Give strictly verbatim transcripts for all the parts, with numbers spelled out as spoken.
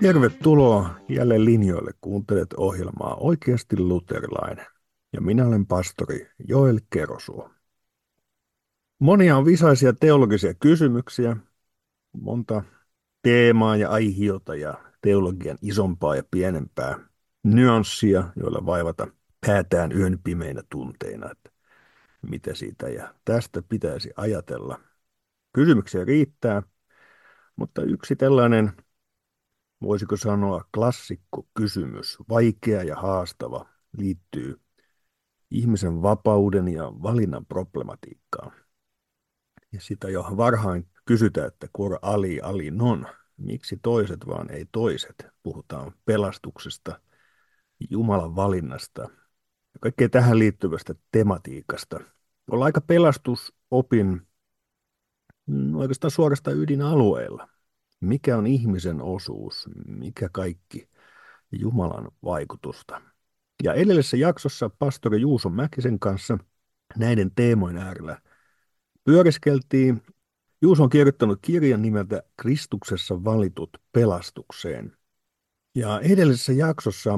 Tervetuloa jälleen linjoille. Kuuntelet ohjelmaa Oikeasti luterilainen. Ja minä olen pastori Joel Kerosuo. Monia on visaisia teologisia kysymyksiä, monta teemaa ja aihiota ja teologian isompaa ja pienempää nyanssia, joilla vaivata päätään yön pimeinä tunteina, että mitä siitä ja tästä pitäisi ajatella. Kysymyksiä riittää, mutta yksi tällainen, voisiko sanoa, klassikko kysymys, vaikea ja haastava, liittyy ihmisen vapauden ja valinnan problematiikkaan. Ja sitä jo varhain kysytään, että kur ali ali non, miksi toiset vaan ei toiset. Puhutaan pelastuksesta, Jumalan valinnasta ja kaikkea tähän liittyvästä tematiikasta. Ollaan aika pelastusopin mm, oikeastaan suorastaan ydinalueella. Mikä on ihmisen osuus, mikä kaikki Jumalan vaikutusta. Ja edellisessä jaksossa pastori Juuso Mäkisen kanssa näiden teemojen äärellä pyöriskeltiin. Juuso on kirjoittanut kirjan nimeltä Kristuksessa valitut pelastukseen. Ja edellisessä jaksossa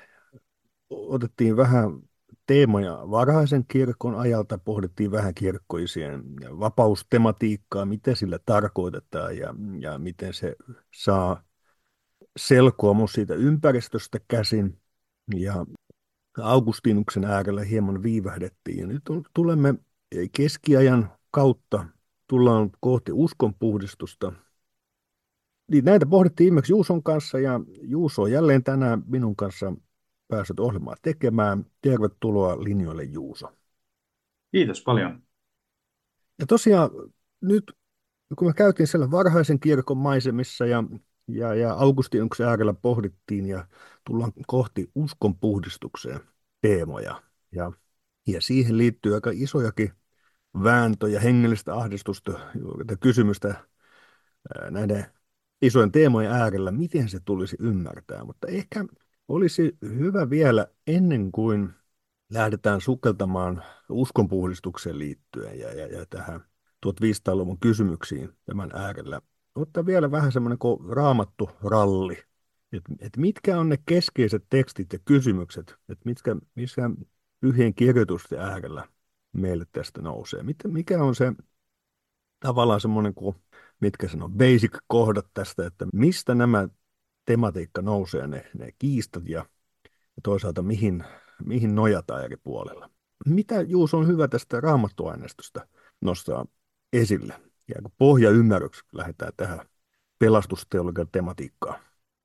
otettiin vähän teemoja varhaisen kirkon ajalta, pohdittiin vähän kirkkoisien vapaustematiikkaa, mitä sillä tarkoitetaan ja, ja miten se saa selkoa mun siitä ympäristöstä käsin. Ja Augustinuksen äärellä hieman viivähdettiin. Ja nyt on, tulemme keskiajan kautta, tullaan kohti uskonpuhdistusta. Niin näitä pohdittiin viimeksi Juuson kanssa, ja Juuso on jälleen tänään minun kanssa päässyt ohjelmaa tekemään. Tervetuloa linjoille, Juuso. Kiitos paljon. Ja tosiaan nyt, kun me käytiin siellä varhaisen kirkon maisemissa ja, ja, ja Augustinuksen äärellä pohdittiin ja tullaan kohti uskonpuhdistukseen teemoja. Ja, ja siihen liittyy aika isojakin vääntöjä, hengellistä ahdistusta, kysymystä näiden isojen teemojen äärellä, miten se tulisi ymmärtää. Mutta ehkä olisi hyvä vielä ennen kuin lähdetään sukeltamaan uskonpuhdistukseen liittyen ja, ja, ja tähän viisitoistasadan-luvun kysymyksiin tämän äärellä, ottaa vielä vähän semmoinen kuin raamattu ralli, että et mitkä on ne keskeiset tekstit ja kysymykset, että mitkä, missä pyhien kirjoitusten äärellä meille tästä nousee. Mitä, mikä on se tavallaan semmoinen kuin, mitkä sanoo, basic-kohdat tästä, että mistä nämä tematiikka nousee, ne, ne kiistat ja, ja toisaalta mihin, mihin nojataan eri puolella. Mitä, Juuso, on hyvä tästä raamattuaineistosta nostaa esille? Ja kun pohjaymmärryksi lähdetään tähän pelastusteologian tematiikkaan.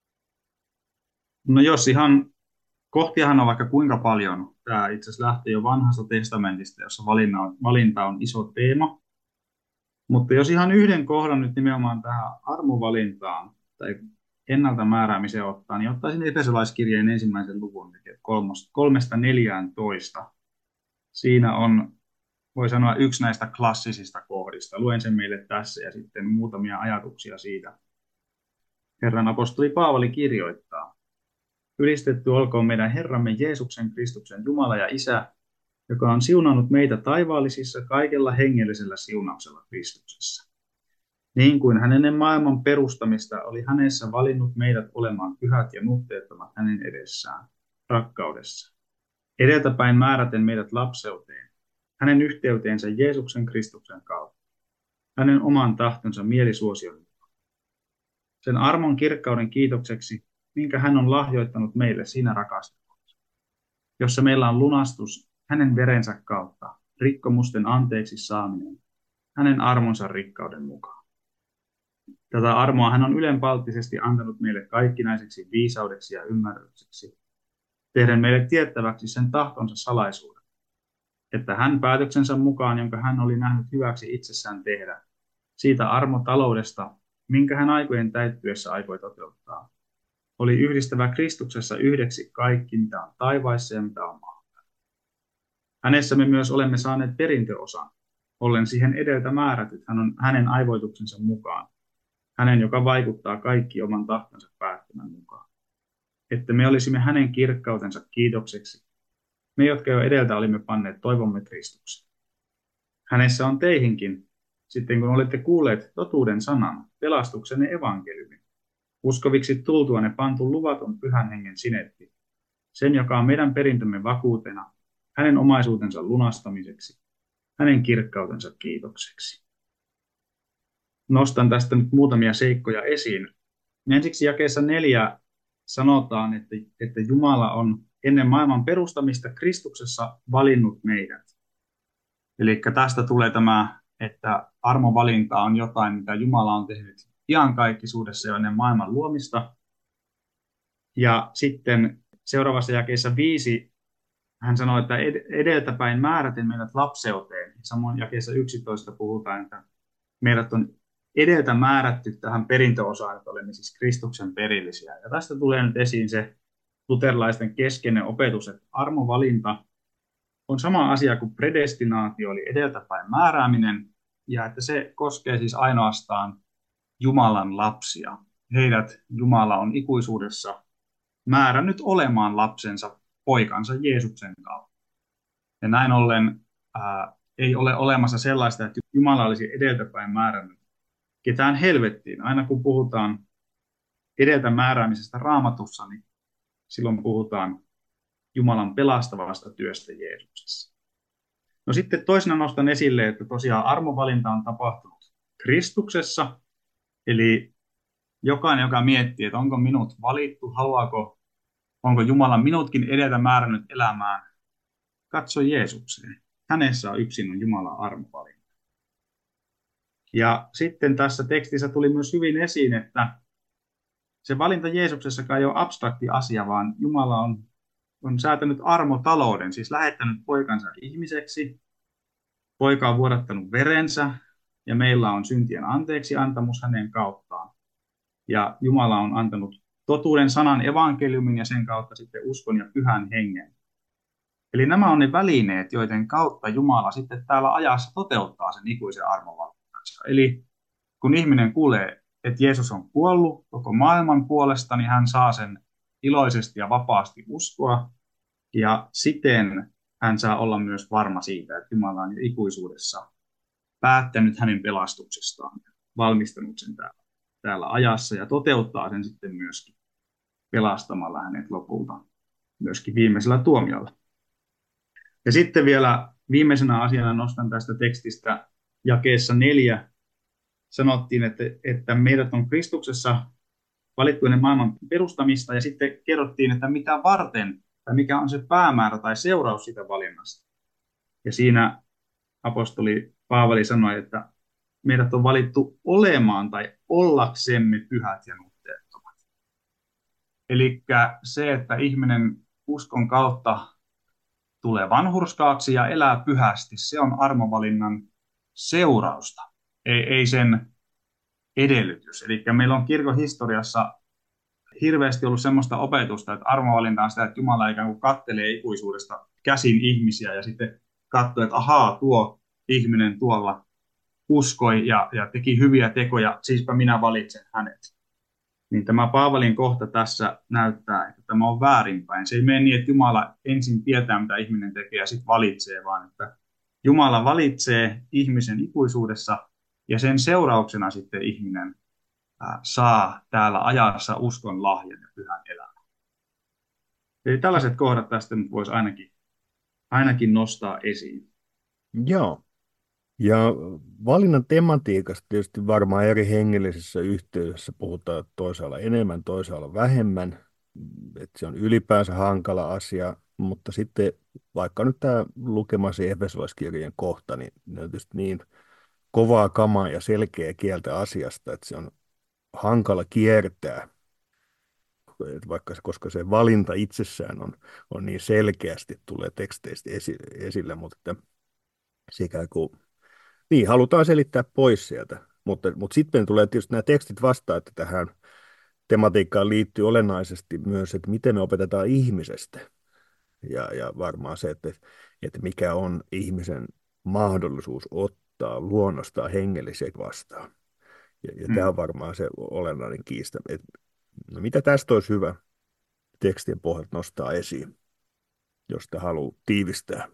No jos ihan kohtiahan on vaikka kuinka paljon. Tämä itse asiassa lähtee jo vanhasta testamentista, jossa valinta on, valinta on iso teema. Mutta jos ihan yhden kohdan nyt nimenomaan tähän armovalintaan tai ennalta määräämiseen ottaa, niin ottaisin Efesolaiskirjeen ensimmäisen luvun, eli kolmosta, kolmesta neljääntoista. Siinä on, voi sanoa, yksi näistä klassisista kohdista. Luen sen meille tässä ja sitten muutamia ajatuksia siitä. Herran apostoli Paavali kirjoittaa: Ylistetty olkoon meidän Herramme Jeesuksen Kristuksen Jumala ja Isä, joka on siunannut meitä taivaallisissa kaikella hengellisellä siunauksella Kristuksessa. Niin kuin hän ennen maailman perustamista oli hänessä valinnut meidät olemaan pyhät ja nuhteettomat hänen edessään, rakkaudessa. Edeltäpäin määräten meidät lapseuteen, hänen yhteyteensä Jeesuksen Kristuksen kautta, hänen oman tahtonsa mielisuosion, sen armon kirkkauden kiitokseksi, minkä hän on lahjoittanut meille siinä rakastelussa, jossa meillä on lunastus hänen verensä kautta, rikkomusten anteeksi saaminen, hänen armonsa rikkauden mukaan. Tätä armoa hän on ylenpalttisesti antanut meille kaikkinaiseksi viisaudeksi ja ymmärrykseksi, tehden meille tiettäväksi sen tahtonsa salaisuuden, että hän päätöksensä mukaan, jonka hän oli nähnyt hyväksi itsessään tehdä, siitä armotaloudesta, minkä hän aikojen täyttyessä aikoi toteuttaa, oli yhdistävä Kristuksessa yhdeksi kaikki, mitä on taivaissa ja mitä on maalla. Hänessä me myös olemme saaneet perintöosan, ollen siihen edeltä määrätyt hän on hänen aivoituksensa mukaan, hänen, joka vaikuttaa kaikki oman tahtonsa päättämän mukaan. Että me olisimme hänen kirkkautensa kiitokseksi, me, jotka jo edeltä olimme panneet toivomme Kristuksen. Hänessä on teihinkin, sitten kun olette kuulleet totuuden sanan, pelastuksenne evankeliumin, Uskoviksi tultua ne pantu luvaton pyhän hengen sinetti, sen joka on meidän perintömme vakuutena, hänen omaisuutensa lunastamiseksi, hänen kirkkautensa kiitokseksi. Nostan tästä nyt muutamia seikkoja esiin. Ensiksi jakeessa neljä sanotaan, että, että Jumala on ennen maailman perustamista Kristuksessa valinnut meidät. Eli tästä tulee tämä, että armovalinta on jotain, mitä Jumala on tehnyt iankaikkisuudessa jo ennen maailman luomista. Ja sitten seuraavassa jakeessa viisi hän sanoi, että edeltäpäin määräten meidät lapseuteen. Samoin jakeessa yksitoista puhutaan, että meidät on edeltä määrätty tähän perintöosaan, että olemme siis Kristuksen perillisiä. Ja tästä tulee nyt esiin se luterilaisten keskeinen opetus, että armovalinta on sama asia kuin predestinaatio, eli edeltäpäin määrääminen, ja että se koskee siis ainoastaan Jumalan lapsia. Heidät Jumala on ikuisuudessa määrännyt olemaan lapsensa poikansa Jeesuksen kautta. Ja näin ollen ää, ei ole olemassa sellaista, että Jumala olisi edeltäpäin määrännyt ketään helvettiin. Aina kun puhutaan edeltä määräämisestä Raamatussa, niin silloin puhutaan Jumalan pelastavasta työstä Jeesuksessa. No sitten toisena nostan esille, että tosiaan armovalinta on tapahtunut Kristuksessa, eli jokainen, joka miettii, että onko minut valittu, haluaako, onko Jumala minutkin edeltä määrännyt elämään, katso Jeesukseen. Hänessä on yksin on Jumalan armovalinta. Ja sitten tässä tekstissä tuli myös hyvin esiin, että se valinta Jeesuksessakaan ei ole abstrakti asia, vaan Jumala on, on säätänyt armotalouden, siis lähettänyt poikansa ihmiseksi. Poika on vuodattanut verensä ja meillä on syntien anteeksi antamus hänen kauttaan. Ja Jumala on antanut totuuden sanan evankeliumin ja sen kautta sitten uskon ja pyhän hengen. Eli nämä on ne välineet, joiden kautta Jumala sitten täällä ajassa toteuttaa sen ikuisen armovalintansa. Eli kun ihminen kuulee, että Jeesus on kuollut koko maailman puolesta, niin hän saa sen iloisesti ja vapaasti uskoa. Ja siten hän saa olla myös varma siitä, että Jumala on jo ikuisuudessa päättänyt hänen pelastuksestaan, valmistanut sen täällä, täällä ajassa ja toteuttaa sen sitten myöskin pelastamalla hänet lopulta myöskin viimeisellä tuomiolla. Ja sitten vielä viimeisenä asiana nostan tästä tekstistä jakeessa neljä. Sanottiin, että, että meidät on Kristuksessa valittu ennen maailman perustamista ja sitten kerrottiin, että mitä varten tai mikä on se päämäärä tai seuraus siitä valinnasta. Ja siinä apostoli Paavali sanoi, että meidät on valittu olemaan tai ollaksemme pyhät ja nuhteettomat. Eli se, että ihminen uskon kautta tulee vanhurskaaksi ja elää pyhästi, se on armovalinnan seurausta, ei, ei sen edellytys. Eli meillä on kirkon historiassa hirveästi ollut semmoista opetusta, että armovalinta on sitä, että Jumala ikään kuin kattelee ikuisuudesta käsin ihmisiä ja sitten katsoo, että ahaa, tuo ihminen tuolla uskoi ja, ja teki hyviä tekoja, siispä minä valitsen hänet. Niin tämä Paavalin kohta tässä näyttää, että tämä on väärinpäin. Se ei mene niin, että Jumala ensin tietää, mitä ihminen tekee ja sitten valitsee, vaan että Jumala valitsee ihmisen ikuisuudessa ja sen seurauksena sitten ihminen ää, saa täällä ajassa uskon lahjan ja pyhän elämän. Eli tällaiset kohdat tästä nyt voisi ainakin, ainakin nostaa esiin. Joo. Ja valinnan tematiikasta tietysti varmaan eri hengellisessä yhteydessä puhutaan toisaalla enemmän, toisaalla vähemmän, että se on ylipäänsä hankala asia, mutta sitten vaikka nyt tämä lukemasi Efesolaiskirjeen kohta, niin ne on tietysti niin kovaa kamaa ja selkeä kieltä asiasta, että se on hankala kiertää, vaikka se, koska se valinta itsessään on, on niin selkeästi tulee teksteistä esi, esille, mutta että sekä kun niin, halutaan selittää pois sieltä, mutta, mutta sitten tulee tietysti nämä tekstit vastaan, että tähän tematiikkaan liittyy olennaisesti myös, että miten me opetetaan ihmisestä. Ja, ja varmaan se, että, että mikä on ihmisen mahdollisuus ottaa luonnostaan hengellisiä vastaan. Ja, ja mm. tämä on varmaan se olennainen kiista. Et, no mitä tästä olisi hyvä tekstien pohjalta nostaa esiin, jos sitä haluaa tiivistää?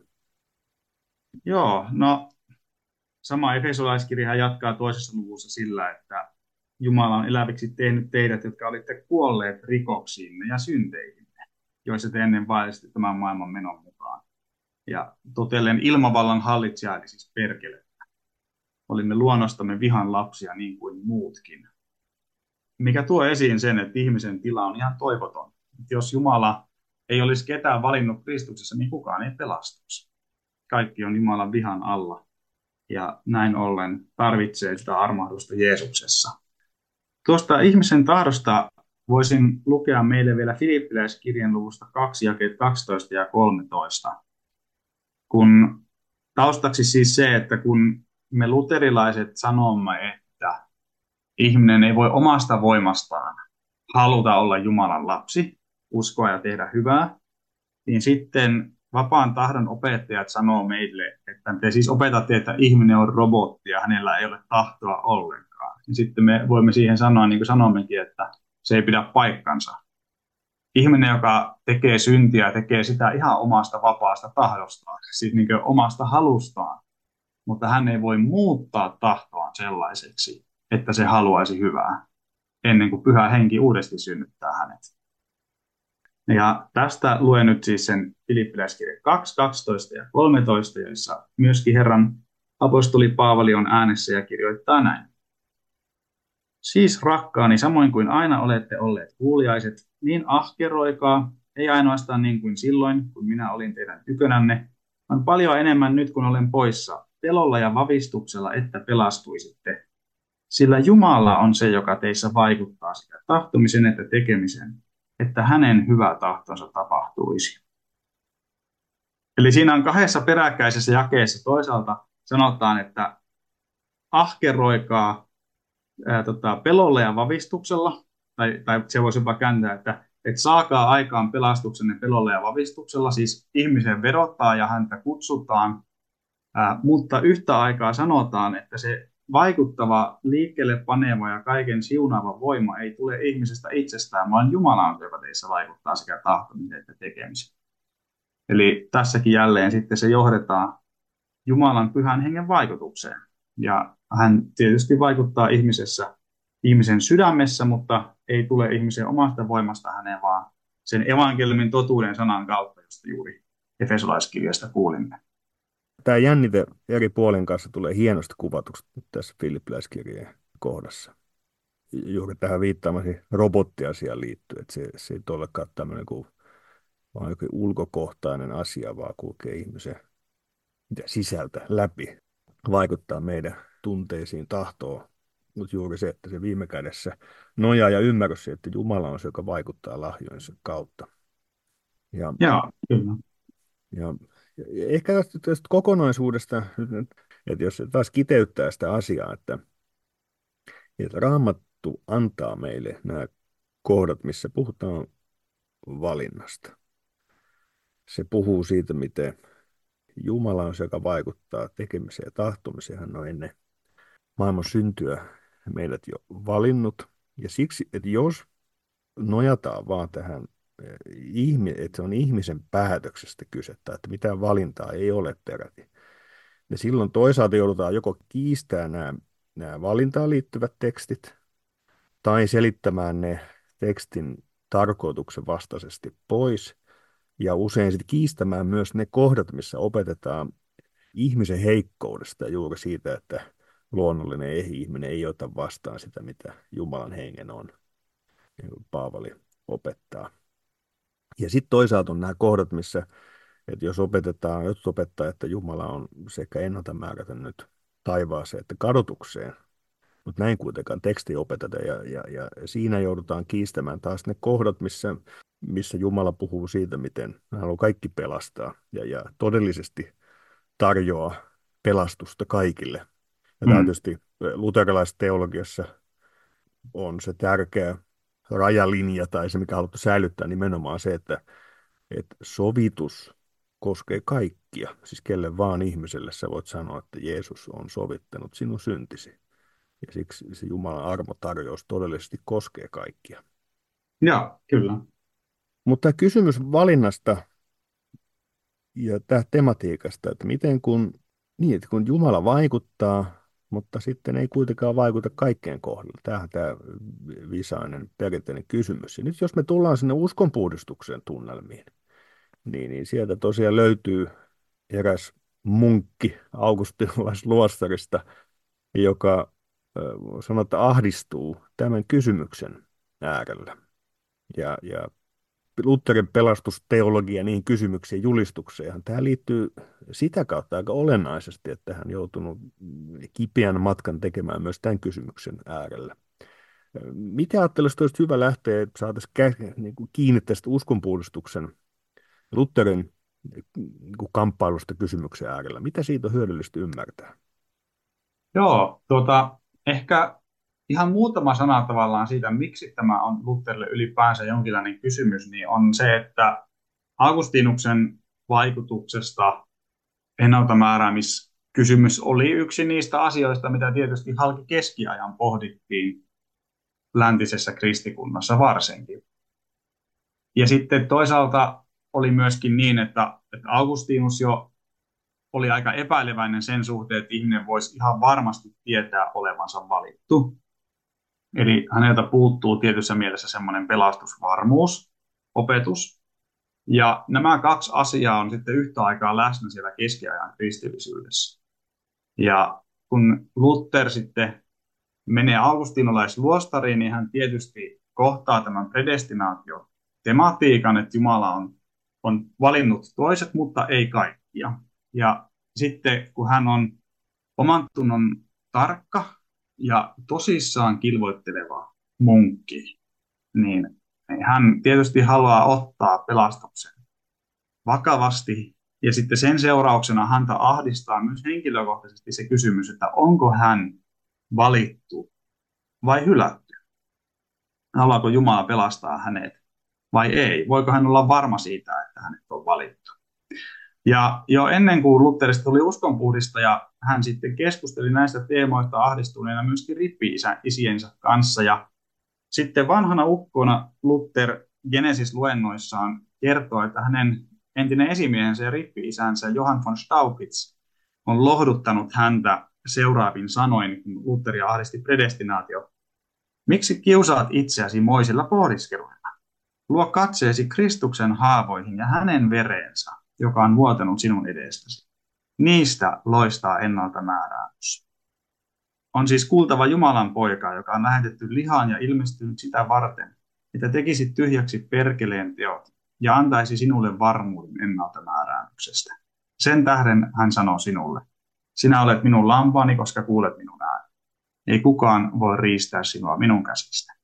Joo, no sama Efesolaiskirja jatkaa toisessa luvussa sillä, että Jumala on eläviksi tehnyt teidät, jotka olitte kuolleet rikoksiinne ja synteihinne, joissa te ennen vaelsitte tämän maailman menon mukaan. Ja totellen ilmavallan hallitsija, eli siis perkele, olimme luonnostamme vihan lapsia niin kuin muutkin. Mikä tuo esiin sen, että ihmisen tila on ihan toivoton. Jos Jumala ei olisi ketään valinnut Kristuksessa, niin kukaan ei pelastuisi. Kaikki on Jumalan vihan alla. Ja näin ollen tarvitsee sitä armahdusta Jeesuksessa. Tuosta ihmisen tahdosta voisin lukea meille vielä Filippiläiskirjan luvusta kaksi, jakeet kaksitoista ja kolmetoista. Kun taustaksi siis se, että kun me luterilaiset sanomme, että ihminen ei voi omasta voimastaan haluta olla Jumalan lapsi, uskoa ja tehdä hyvää, niin sitten vapaan tahdon opettajat sanoo meille, että te siis opetatte, että ihminen on robotti ja hänellä ei ole tahtoa ollenkaan. Ja sitten me voimme siihen sanoa, niin kuin sanommekin, että se ei pidä paikkansa. Ihminen, joka tekee syntiä, tekee sitä ihan omasta vapaasta tahdostaan, siis niin kuin omasta halustaan, mutta hän ei voi muuttaa tahtoaan sellaiseksi, että se haluaisi hyvää, ennen kuin Pyhä Henki uudesti synnyttää hänet. Ja tästä luen nyt siis sen Filippiläiskirja kaksi, kaksitoista ja kolmetoista, joissa myöskin Herran apostoli Paavali on äänessä ja kirjoittaa näin. Siis rakkaani, samoin kuin aina olette olleet kuuliaiset, niin ahkeroikaa, ei ainoastaan niin kuin silloin, kun minä olin teidän tykönänne, vaan paljon enemmän nyt, kun olen poissa, pelolla ja vavistuksella, että pelastuisitte. Sillä Jumala on se, joka teissä vaikuttaa sekä tahtomisen että tekemisen, että hänen hyvä tahtonsa tapahtuisi. Eli siinä on kahdessa peräkkäisessä jakeessa toisaalta sanotaan, että ahkeroikaa ää, tota, pelolla ja vavistuksella, tai, tai se voisi jopa kääntää, että, että saakaa aikaan pelastuksenne pelolla ja vavistuksella, siis ihmisen vedottaa ja häntä kutsutaan, ää, mutta yhtä aikaa sanotaan, että se vaikuttava, liikkeelle paneva ja kaiken siunaava voima ei tule ihmisestä itsestään, vaan Jumala on se, joka teissä vaikuttaa sekä tahtomisen että tekemisen. Eli tässäkin jälleen sitten se johdetaan Jumalan pyhän hengen vaikutukseen. Ja hän tietysti vaikuttaa ihmisessä, ihmisen sydämessä, mutta ei tule ihmisen omasta voimasta häneen, vaan sen evankeliumin totuuden sanan kautta, josta juuri Efesolaiskirjasta kuulimme. Tämä jännite eri puolen kanssa tulee hienosti kuvatuksi tässä Filippiläiskirjeen kohdassa. Juuri tähän viittaamasi robottiasiaan liittyy, että se, se ei olekaan tämmöinen kuin vaan jokin ulkokohtainen asia, vaan kulkee ihmisen sisältä läpi, vaikuttaa meidän tunteisiin, tahtoon, mutta juuri se, että se viime kädessä nojaa ja ymmärrys se, että Jumala on se, joka vaikuttaa lahjojensa kautta. Ja, Joo, kyllä. ja, ja ehkä tästä, tästä kokonaisuudesta, että jos taas kiteyttää sitä asiaa, että, että Raamattu antaa meille nämä kohdat, missä puhutaan valinnasta. Se puhuu siitä, miten Jumala on se, joka vaikuttaa tekemiseen ja tahtomiseen. Hän on ennen maailman syntyä meidät jo valinnut. Ja siksi, että jos nojataan vaan tähän, että se on ihmisen päätöksestä kyse, että mitään valintaa ei ole peräti, niin silloin toisaalta joudutaan joko kiistämään nämä, nämä valintaan liittyvät tekstit tai selittämään ne tekstin tarkoituksen vastaisesti pois. Ja usein sitten kiistämään myös ne kohdat, missä opetetaan ihmisen heikkoudesta juuri siitä, että luonnollinen ei-ihminen ei ota vastaan sitä, mitä Jumalan hengen on, niin kuin Paavali opettaa. Ja sitten toisaalta on nämä kohdat, missä, että jos opetetaan, jotkut opettaa, että Jumala on sekä ennalta määrätänyt taivaaseen että kadotukseen, mutta näin kuitenkaan teksti opeteta, ja, ja, ja siinä joudutaan kiistämään taas ne kohdat, missä, missä Jumala puhuu siitä, miten hän haluaa kaikki pelastaa, ja, ja todellisesti tarjoaa pelastusta kaikille. Ja tämä Mm. tietysti luterilaisessa teologiassa on se tärkeä rajalinja, tai se, mikä haluttu säilyttää, nimenomaan se, että, että sovitus koskee kaikkia. Siis kelle vaan ihmiselle sä voit sanoa, että Jeesus on sovittanut sinun syntisi. Ja siksi se Jumalan armotarjous todellisesti koskee kaikkia. Joo, kyllä. Mutta kysymys valinnasta ja tämä tematiikasta, että miten kun, niin, että kun Jumala vaikuttaa, mutta sitten ei kuitenkaan vaikuta kaikkeen kohdalla. Tämähän tämä viisainen perinteinen kysymys. Ja nyt jos me tullaan sinne uskonpuhdistuksen tunnelmiin, niin, niin sieltä tosiaan löytyy eräs munkki augustinalaisluostarista, joka sanoo, että ahdistuu tämän kysymyksen äärellä. Ja, ja Lutherin pelastusteologia niihin kysymyksiin julistukseen. Tähän liittyy sitä kautta aika olennaisesti, että hän on joutunut kipeän matkan tekemään myös tämän kysymyksen äärellä. Mitä ajattelisit, olisi hyvä lähteä, että saataisiin niin kiinni tästä uskonpuhdistuksen Lutherin niin kuin kamppailusta kysymyksen äärellä? Mitä siitä on hyödyllistä ymmärtää? Joo, tuota, ehkä ihan muutama sana tavallaan siitä, miksi tämä on Lutherille ylipäänsä jonkinlainen kysymys, niin on se, että Augustinuksen vaikutuksesta ennaltamääräämiskysymys oli yksi niistä asioista, mitä tietysti halki keskiajan pohdittiin läntisessä kristikunnassa varsinkin. Ja sitten toisaalta oli myöskin niin, että, että Augustinus jo oli aika epäileväinen sen suhteen, että ihminen voisi ihan varmasti tietää olevansa valittu. Eli häneltä puuttuu tietyssä mielessä semmoinen pelastusvarmuus, opetus. Ja nämä kaksi asiaa on sitten yhtä aikaa läsnä siellä keskiajan kristillisyydessä. Ja kun Luther sitten menee augustinolaisluostariin, niin hän tietysti kohtaa tämän predestinaatio-tematiikan, että Jumala on, on valinnut toiset, mutta ei kaikkia. Ja sitten kun hän on oman tunnon tarkka ja tosissaan kilvoitteleva munkki, niin hän tietysti haluaa ottaa pelastuksen vakavasti. Ja sitten sen seurauksena häntä ahdistaa myös henkilökohtaisesti se kysymys, että onko hän valittu vai hylätty? Haluaako Jumala pelastaa hänet vai ei? Voiko hän olla varma siitä, että hänet on valittu? Ja jo ennen kuin Lutherista tuli uskonpuhdistaja, hän sitten keskusteli näistä teemoista ahdistuneena myöskin rippi-isiensä kanssa. Ja sitten vanhana ukkona Luther Genesis-luennoissaan kertoo, että hänen entinen esimiehensä ja rippi-isänsä Johann von Staupitz on lohduttanut häntä seuraavin sanoin, kun Lutheria ahdisti predestinaatio. Miksi kiusaat itseäsi moisilla pohdiskeluilla? Luo katseesi Kristuksen haavoihin ja hänen vereensä, joka on vuotanut sinun edestäsi. Niistä loistaa ennalta määräys. On siis kuultava Jumalan poika, joka on lähetetty lihaan ja ilmestynyt sitä varten, että tekisi tyhjäksi perkeleen teot ja antaisi sinulle varmuuden ennalta määräyksestä. Sen tähden hän sanoo sinulle, sinä olet minun lampaani, koska kuulet minun ääni. Ei kukaan voi riistää sinua minun käsistä.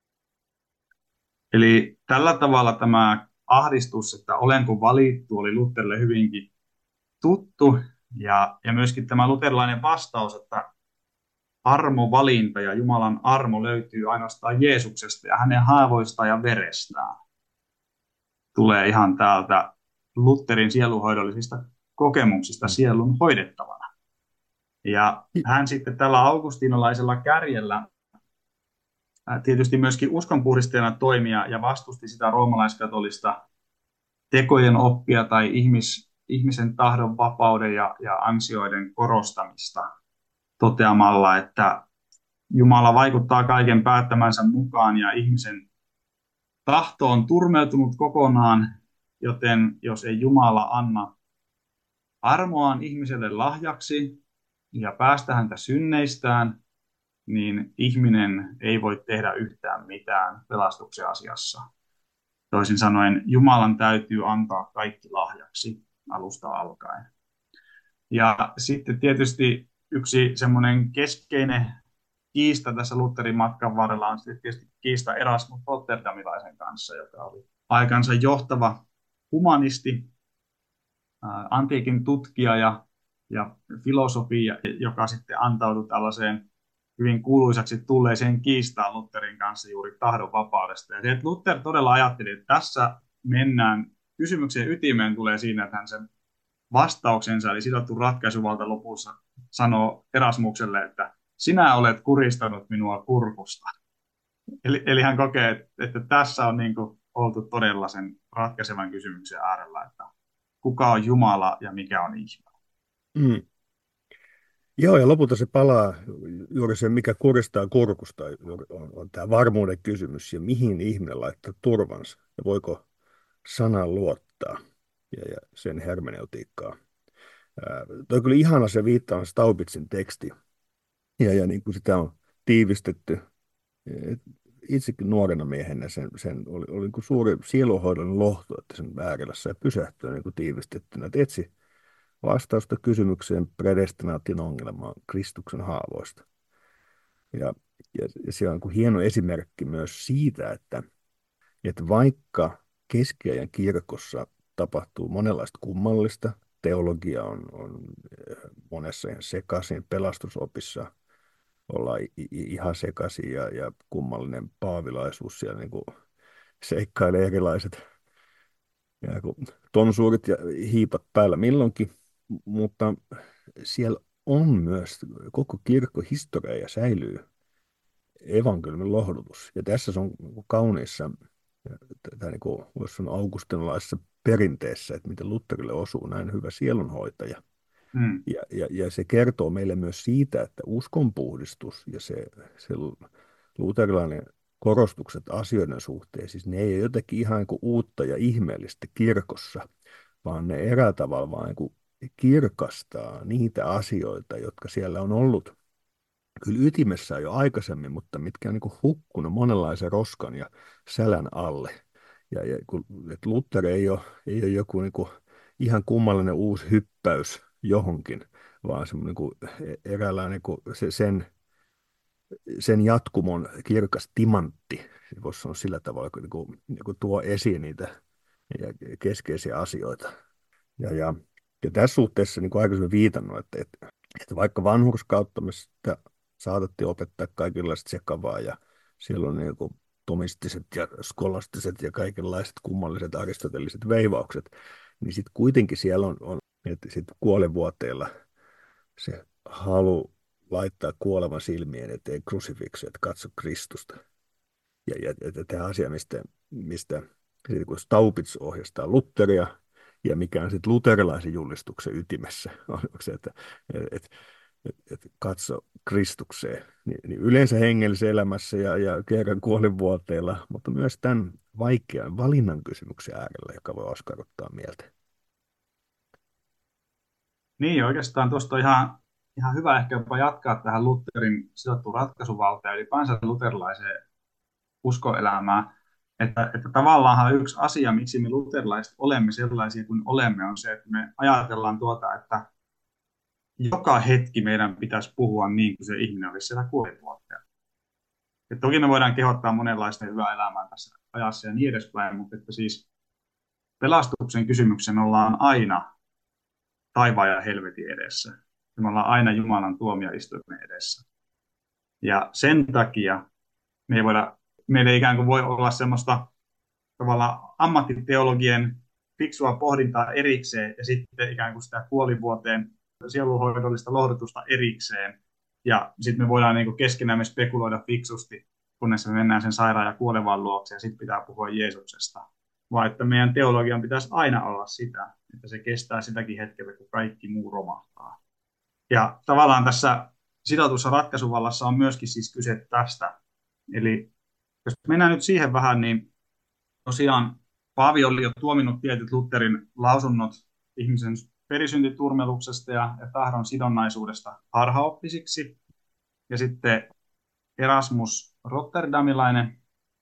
Eli tällä tavalla tämä ahdistus, että olenko valittu, oli Lutherille hyvinkin tuttu. Ja, ja myöskin tämä luterilainen vastaus, että armovalinta ja Jumalan armo löytyy ainoastaan Jeesuksesta ja hänen haavoistaan ja verestään. Tulee ihan täältä Lutherin sielunhoidollisista kokemuksista sielun hoidettavana. Ja hän sitten tällä augustinolaisella kärjellä tietysti myöskin uskonpuhdistajana toimia ja vastusti sitä roomalaiskatolista tekojen oppia tai ihmis, ihmisen tahdon vapauden ja, ja ansioiden korostamista toteamalla, että Jumala vaikuttaa kaiken päättämänsä mukaan ja ihmisen tahto on turmeutunut kokonaan, joten jos ei Jumala anna armoaan ihmiselle lahjaksi ja päästä häntä synneistään, niin ihminen ei voi tehdä yhtään mitään pelastuksen asiassa. Toisin sanoen, Jumalan täytyy antaa kaikki lahjaksi alusta alkaen. Ja sitten tietysti yksi semmoinen keskeinen kiista tässä Lutherin matkan varrella on tietysti kiista Erasmus Rotterdamilaisen kanssa, joka oli aikansa johtava humanisti, antiikin tutkija ja, ja filosofi, joka sitten antautui tällaiseen hyvin kuuluisaksi tulleeseen kiistaan Lutherin kanssa juuri tahdonvapaudesta. Ja Luther todella ajatteli, että tässä mennään, kysymyksen ytimeen tulee siinä, että hän sen vastauksensa, eli sidottu ratkaisuvalta lopussa, sanoo Erasmukselle, että sinä olet kuristanut minua kurkusta. Eli, eli hän kokee, että, että tässä on niin kuin oltu todella sen ratkaisevan kysymyksen äärellä, että kuka on Jumala ja mikä on ihminen. Mm. Joo, ja lopulta se palaa juuri se, mikä kuristaa kurkusta, juuri on, on tämä varmuuden kysymys ja mihin ihminen laittaa turvansa ja voiko sanaan luottaa ja, ja sen hermeneutiikkaa. Ää, toi on kyllä ihana se viittaus Staubitsin teksti ja, ja niin kuin sitä on tiivistetty. Et itsekin nuorena miehenä sen, sen oli, oli niin kuin suuri sielunhoidon lohto, että sen äärellä sai pysähtyä niin kuin tiivistettynä, että etsi vastausta kysymykseen predestinaation ongelmaan Kristuksen haavoista. Ja, ja se on niin kuin hieno esimerkki myös siitä, että, että vaikka keskiajan kirkossa tapahtuu monenlaista kummallista, teologia on, on eh, monessa ihan sekaisin, pelastusopissa ollaan i- i- ihan sekaisin ja, ja kummallinen paavilaisuus siellä niin kuin seikkailee erilaiset ja kun tonsuurit ja hiipat päällä milloinkin, mutta siellä on myös koko kirkkohistoria ja säilyy evankeliumin lohdutus. Ja tässä se on niinku kauniissa, tai niin kuin voisi sanoa augustinalaisessa perinteessä, että miten Lutherille osuu näin hyvä sielunhoitaja. Mm. Ja, ja, ja se kertoo meille myös siitä, että uskonpuhdistus ja se, se luterilainen korostukset asioiden suhteen, siis ne ei ole jotenkin ihan niin kuin uutta ja ihmeellistä kirkossa, vaan ne eräällä tavalla vaan niin kuin kirkastaa niitä asioita, jotka siellä on ollut kyllä ytimessä jo aikaisemmin, mutta mitkä on niin kuin hukkunut monenlaisen roskan ja sälän alle. Ja, ja kun, että Luther ei ole, ei ole joku niin kuin ihan kummallinen uusi hyppäys johonkin, vaan semmoinen niin kuin eräänlainen niin kuin se, sen, sen jatkumon kirkas timantti, voisi sanoa sillä tavalla, kun niin kuin, niin kuin tuo esiin niitä ja keskeisiä asioita. Ja, ja, ja tässä suhteessa, niin kuin aikaisemmin viitannut, että, että, että vaikka vanhurskautta me sitä saatettiin opettaa kaikenlaista sekavaa ja siellä on niin kuin tomistiset ja skolastiset ja kaikenlaiset kummalliset aristoteliset veivaukset, niin sitten kuitenkin siellä on, on että sit kuolevuoteella se halu laittaa kuolevan silmien eteen krusifiksu, että katso Kristusta. Ja, ja, ja tämä asia, mistä, mistä siitä, kun Staupitz ohjastaa Lutheria, ja mikä on sitten luterilaisen julistuksen ytimessä, on se, että et, et, et katso Kristukseen, niin, niin yleensä hengellisessä elämässä ja, ja kerran kuolinvuoteella, mutta myös tämän vaikean valinnan kysymyksen äärellä, joka voi askarruttaa mieltä. Niin, oikeastaan tuosta on ihan, ihan hyvä ehkä jopa jatkaa tähän Lutherin sidottuun ratkaisuvaltaan ja ylipäänsä luterilaiseen uskoelämään. Että, että tavallaanhan yksi asia, miksi me luterilaiset olemme sellaisia kuin olemme, on se, että me ajatellaan tuota, että joka hetki meidän pitäisi puhua niin kuin se ihminen olisi siellä kuolinvuoteella. Et toki me voidaan kehottaa monenlaista hyvää elämää tässä ajassa ja niin edespäin, mutta että siis pelastuksen kysymyksen ollaan aina taivaan ja helvetin edessä. Ja me ollaan aina Jumalan tuomioistuimen edessä. Ja sen takia me ei voida, meillä ei ikään kuin voi olla semmoista tavallaan ammattiteologien fiksua pohdintaa erikseen ja sitten ikään kuin sitä puolivuoteen sielunhoidollista lohdutusta erikseen. Ja sitten me voidaan niin kuin keskenämme spekuloida fiksusti, kunnes me mennään sen sairaan ja kuolevan luokse ja sitten pitää puhua Jeesuksesta. Vaan että meidän teologian pitäisi aina olla sitä, että se kestää sitäkin hetkellä, kun kaikki muu romahtaa. Ja tavallaan tässä sidotussa ratkaisuvallassa on myöskin siis kyse tästä. Eli jos mennään nyt siihen vähän, niin tosiaan Paavi oli jo tuominnut tietyt Lutherin lausunnot ihmisen perisyntiturmeluksesta ja, ja tahdon sidonnaisuudesta harhaoppisiksi. Ja sitten Erasmus Rotterdamilainen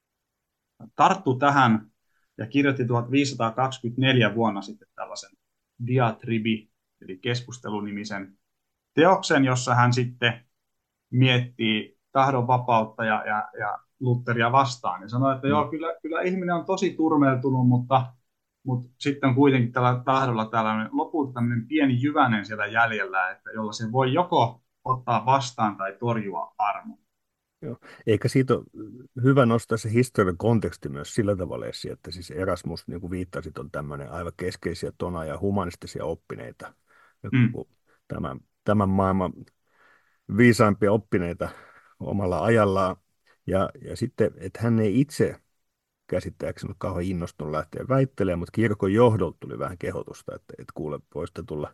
tarttui tähän ja kirjoitti tuhatviisisataakaksikymmentäneljä vuonna sitten tällaisen diatribi, eli keskustelunimisen teoksen, jossa hän sitten miettii tahdon vapautta ja, ja, ja Lutheria vastaan. Ja sanoi, että Mm. joo, kyllä, kyllä ihminen on tosi turmeltunut, mutta, mutta sitten on kuitenkin tällä tahdolla tällainen lopulta tämmöinen pieni jyvänen siellä jäljellä, että jolla se voi joko ottaa vastaan tai torjua armo. Joo. Eikä siitä ole hyvä nostaa se historian konteksti myös sillä tavalla esiin, että siis Erasmus, niin kuin viittasit, on tämmöinen aivan keskeisiä tona- ja humanistisia oppineita. Ja Mm. tämän, tämän maailman viisaimpia oppineita omalla ajallaan. Ja, ja sitten, että hän ei itse käsittääkseni ole kauhean innostunut lähteä väittelemään, mutta kirkon johdolta tuli vähän kehotusta, että, että kuule, voisitte tulla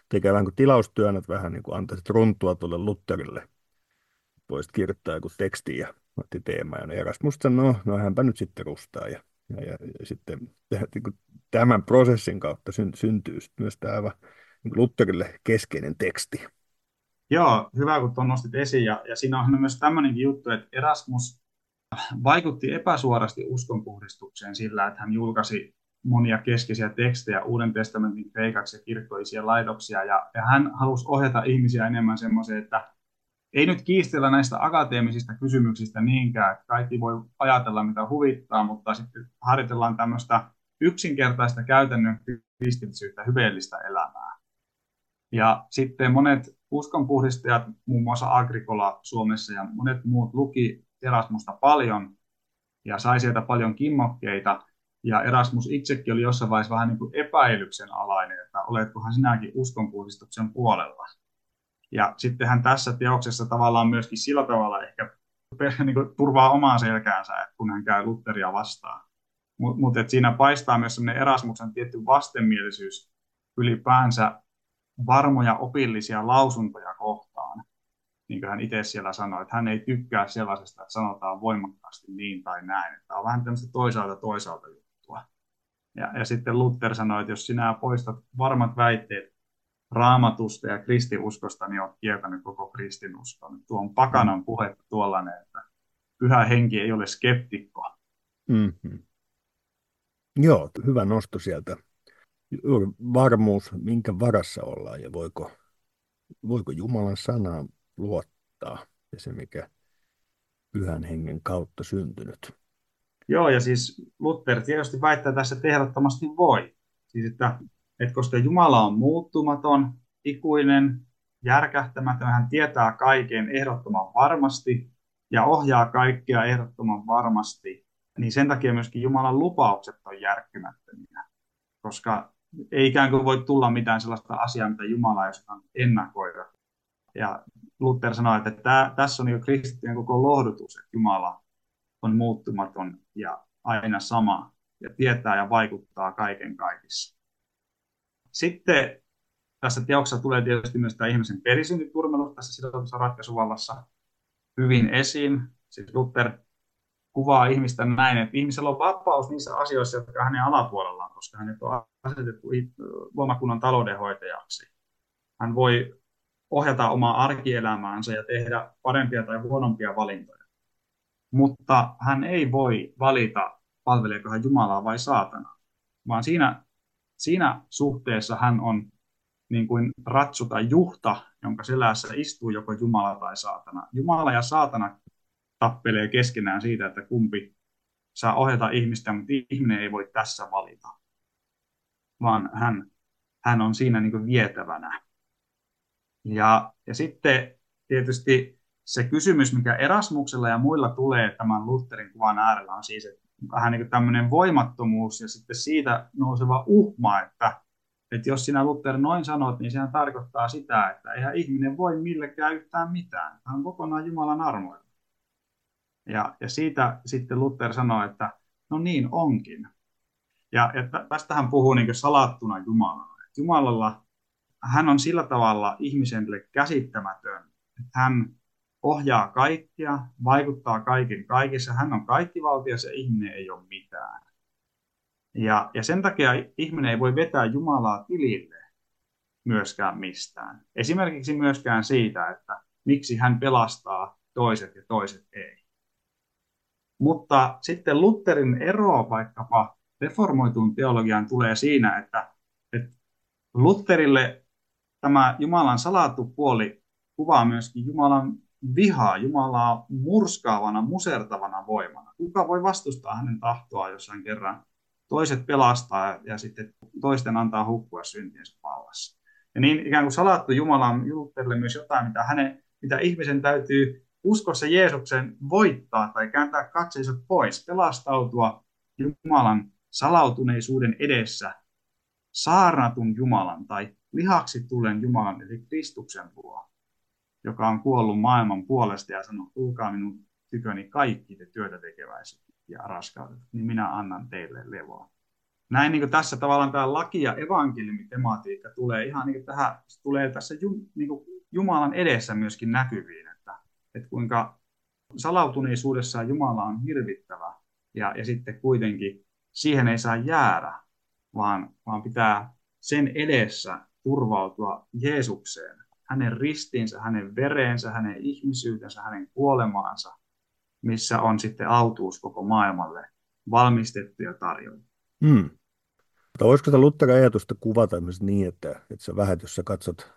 tekee vähän kuin tilaustyönä, että vähän niin kuin antaisit runtua tuolle Lutherille. Voisit kirjoittaa joku teksti ja otti teema. Ja Erasmus sanoo, no, no hänpä nyt sitten rustaa. Ja, ja, ja, ja sitten niin kuin tämän prosessin kautta syn, syntyy sit myös tämä aivan niin kuin Lutherille keskeinen teksti. Joo, hyvä kun tuon nostit esiin. Ja, ja siinä on myös tämmöinenkin juttu, että Erasmus vaikutti epäsuorasti uskonpuhdistukseen sillä, että hän julkaisi monia keskeisiä tekstejä Uuden testamentin kreikaksi ja kirkkoisia laitoksia. Ja, ja hän halusi ohjata ihmisiä enemmän semmoiseen, että ei nyt kiistellä näistä akateemisista kysymyksistä niinkään, että kaikki voi ajatella mitä huvittaa, mutta sitten harjoitellaan tämmöistä yksinkertaista käytännön kristillisyyttä, hyveellistä elämää. Ja sitten monet uskonpuhdistajat, muun muassa Agricola Suomessa ja monet muut luki Erasmusta paljon ja sai sieltä paljon kimmokkeita. Ja Erasmus itsekin oli jossain vaiheessa vähän niin kuin epäilyksen alainen, että oletkohan sinäkin uskonpuhdistuksen puolella. Ja sitten hän tässä teoksessa tavallaan myöskin sillä tavalla ehkä niin kuin turvaa omaa selkäänsä, kun hän käy Lutheria vastaan. Mutta mut, siinä paistaa myös sellainen Erasmuksen tietty vastenmielisyys ylipäänsä varmoja opillisia lausuntoja kohtaan. Niin kuin hän itse siellä sanoi, että hän ei tykkää sellaisesta, että sanotaan voimakkaasti niin tai näin. Tämä on vähän tämmöistä toisaalta toisaalta juttua. Ja, ja sitten Luther sanoi, että jos sinä poistat varmat väitteet Raamatusta ja kristiuskosta, niin olet kieltänyt koko kristinuskon. Tuo on pakanan puhetta tuollainen, että pyhä henki ei ole skeptikko. Mm-hmm. Joo, hyvä nosto sieltä. Juuri varmuus, minkä varassa ollaan ja voiko, voiko Jumalan sanaan luottaa ja se, mikä pyhän hengen kautta syntynyt. Joo, ja siis Luther tietysti väittää tässä, että ehdottomasti voi. Siis, että, että koska Jumala on muuttumaton, ikuinen, järkähtämätön, hän tietää kaiken ehdottoman varmasti ja ohjaa kaikkea ehdottoman varmasti, niin sen takia myöskin Jumalan lupaukset on järkkymättömiä, koska ei ikään kuin voi tulla mitään sellaista asiaa, mitä Jumala ei osaa ennakoida. Ja Luther sanoi, että tämä, tässä on jo kristittyjen koko lohdutus, että Jumala on muuttumaton ja aina sama ja tietää ja vaikuttaa kaiken kaikissa. Sitten tässä teoksessa tulee tietysti myös tämä ihmisen perisyntiturmelus tässä sidotussa ratkaisuvallassa hyvin esiin. Siis Luther kuvaa ihmistä näin, että ihmisellä on vapaus niissä asioissa, jotka hänen alapuolellaan, koska hänet on asetettu luomakunnan taloudenhoitajaksi. Hän voi ohjata omaa arkielämäänsä ja tehdä parempia tai huonompia valintoja. Mutta hän ei voi valita, palveleeko hän Jumalaa vai saatanaa, vaan siinä, siinä suhteessa hän on niin kuin ratsu tai juhta, jonka selässä istuu joko Jumala tai saatana. Jumala ja saatana tappelee keskenään siitä, että kumpi saa ohjata ihmistä, mutta ihminen ei voi tässä valita, vaan hän, hän on siinä niin kuin vietävänä. Ja, ja sitten tietysti se kysymys, mikä Erasmuksella ja muilla tulee tämän Lutherin kuvan äärellä, on siis että vähän niin kuin tämmöinen voimattomuus ja sitten siitä nouseva uhma, että, että jos sinä Luther noin sanot, niin sehän tarkoittaa sitä, että eihän ihminen voi millekään yhtään mitään. Hän on kokonaan Jumalan armoilla. Ja, ja siitä sitten Luther sanoi, että no niin onkin. Ja, ja tästä hän puhuu niin kuin salattuna Jumalana. Jumalalla hän on sillä tavalla ihmiselle käsittämätön, että hän ohjaa kaikkia, vaikuttaa kaiken kaikessa. Hän on kaikkivaltias ja ihminen ei ole mitään. Ja, ja sen takia ihminen ei voi vetää Jumalaa tilille myöskään mistään. Esimerkiksi myöskään siitä, että miksi hän pelastaa toiset ja toiset ei. Mutta sitten Lutherin ero vaikkapa reformoituun teologiaan tulee siinä, että, että Lutherille tämä Jumalan salattu puoli kuvaa myöskin Jumalan vihaa, Jumalaa murskaavana, musertavana voimana. Kuka voi vastustaa hänen tahtoa, jos hän kerran toiset pelastaa ja sitten toisten antaa hukkua syntiensä vallassa. Ja niin ikään kuin salattu Jumala on Lutherille myös jotain, mitä, hänen, mitä ihmisen täytyy uskossa Jeesuksen voittaa tai kääntää katseensa pois, pelastautua Jumalan salautuneisuuden edessä saarnatun Jumalan tai lihaksi tulleen Jumalan, eli Kristuksen luo, joka on kuollut maailman puolesta ja sanoo, tulkaa minun tyköni kaikki te työtä tekeväiset ja raskaudet, niin minä annan teille levoa. näin niin kuin tässä tavallaan tämä laki- ja evankeliumitematiikka tulee ihan niin kuin tähän, se tulee tässä Jum, niin kuin Jumalan edessä myöskin näkyviin, että, että kuinka salautuneisuudessaan Jumala on hirvittävä ja, ja sitten kuitenkin siihen ei saa jäädä, vaan, vaan pitää sen edessä turvautua Jeesukseen, hänen ristiinsä, hänen vereensä, hänen ihmisyytensä, hänen kuolemaansa, missä on sitten autuus koko maailmalle valmistettu ja tarjolla. Hmm. Mutta voisiko sitä Lutherin ajatusta kuvata myös niin, että, että sä vähän, jos sä katsot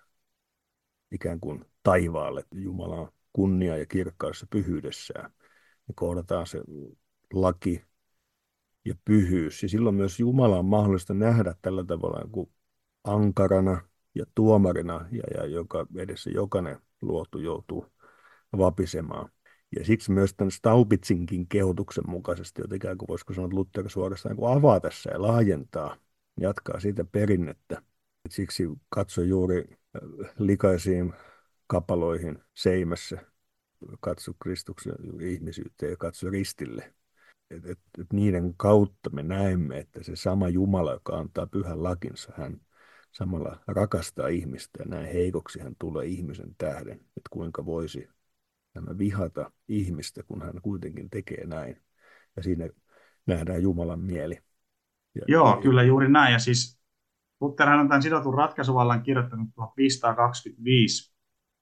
ikään kuin taivaalle, että Jumala on kunnia ja kirkkaudessa pyhyydessään, niin kohdataan se laki ja pyhyys. Ja silloin myös Jumala on mahdollista nähdä tällä tavalla niin kuin ankarana ja tuomarina, ja, ja joka edessä jokainen luotu joutuu vapisemaan. Ja siksi myös tämän Staubitzinkin kehotuksen mukaisesti, joten ikään kuin voisiko sanoa, että Luther suorastaan niin kuin avaa tässä ja laajentaa, jatkaa siitä perinnettä. Et siksi katso juuri äh, likaisiin kapaloihin seimässä, katso Kristuksen ihmisyyteen ja katso ristille. Et, et, et niiden kautta me näemme, että se sama Jumala, joka antaa pyhän lakinsa, hän samalla rakastaa ihmistä ja näin heikoksi hän tulee ihmisen tähden, että kuinka voisi tämä vihata ihmistä, kun hän kuitenkin tekee näin. Ja siinä nähdään Jumalan mieli. Ja, Joo, ja, kyllä juuri näin. Ja siis Lutherhan on tämän sidotun ratkaisuvallan kirjoittanut tuhatviisisataakaksikymmentäviisi.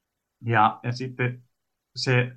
Ja, ja sitten se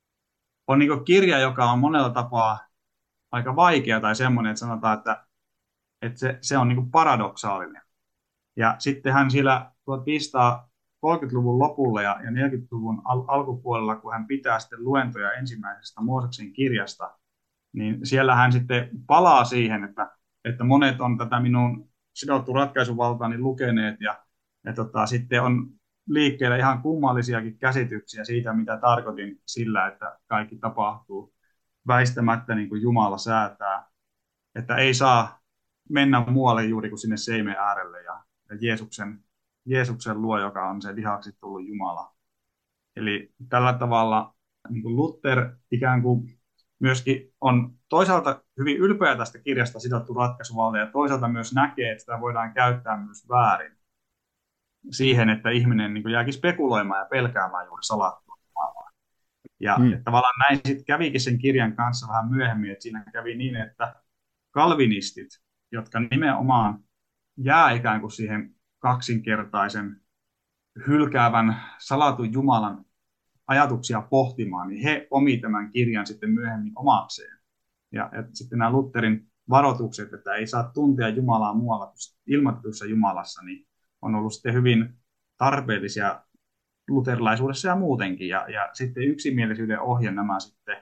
on niin kirja, joka on monella tapaa aika vaikea tai semmoinen, että sanotaan, että, että se, se on niin paradoksaalinen. Ja sitten hän siellä tuhatviisisataakolmekymmentäluvun lopulla ja, ja neljäkymmentäluvun al- alkupuolella, kun hän pitää sitten luentoja ensimmäisestä Mooseksen kirjasta, niin siellä hän sitten palaa siihen, että, että monet on tätä minun sidottu ratkaisuvaltaani lukeneet ja, ja tota, sitten on liikkeellä ihan kummallisiakin käsityksiä siitä, mitä tarkoitin sillä, että kaikki tapahtuu väistämättä niin kuin Jumala säätää, että ei saa mennä muualle juuri kuin sinne seimen äärelle ja, ja Jeesuksen, Jeesuksen luo, joka on se lihaksi tullut Jumala. Eli tällä tavalla niin kuin Luther ikään kuin myöskin on toisaalta hyvin ylpeä tästä kirjasta sidottu ratkaisuvalta ja toisaalta myös näkee, että sitä voidaan käyttää myös väärin siihen, että ihminen niin kuin jääkin spekuloimaan ja pelkäämään juuri salattua Jumalaa. Ja mm, että tavallaan näin sitten kävikin sen kirjan kanssa vähän myöhemmin, että siinä kävi niin, että kalvinistit, jotka nimenomaan jää ikään kuin siihen kaksinkertaisen hylkäävän salatun Jumalan ajatuksia pohtimaan, niin he omi tämän kirjan sitten myöhemmin omakseen. Ja, ja sitten nämä Lutherin varoitukset, että ei saa tuntea Jumalaa muualla kuin ilmoitetussa Jumalassa, niin on ollut sitten hyvin tarpeellisia luterilaisuudessa ja muutenkin. Ja, ja sitten yksimielisyyden ohje nämä sitten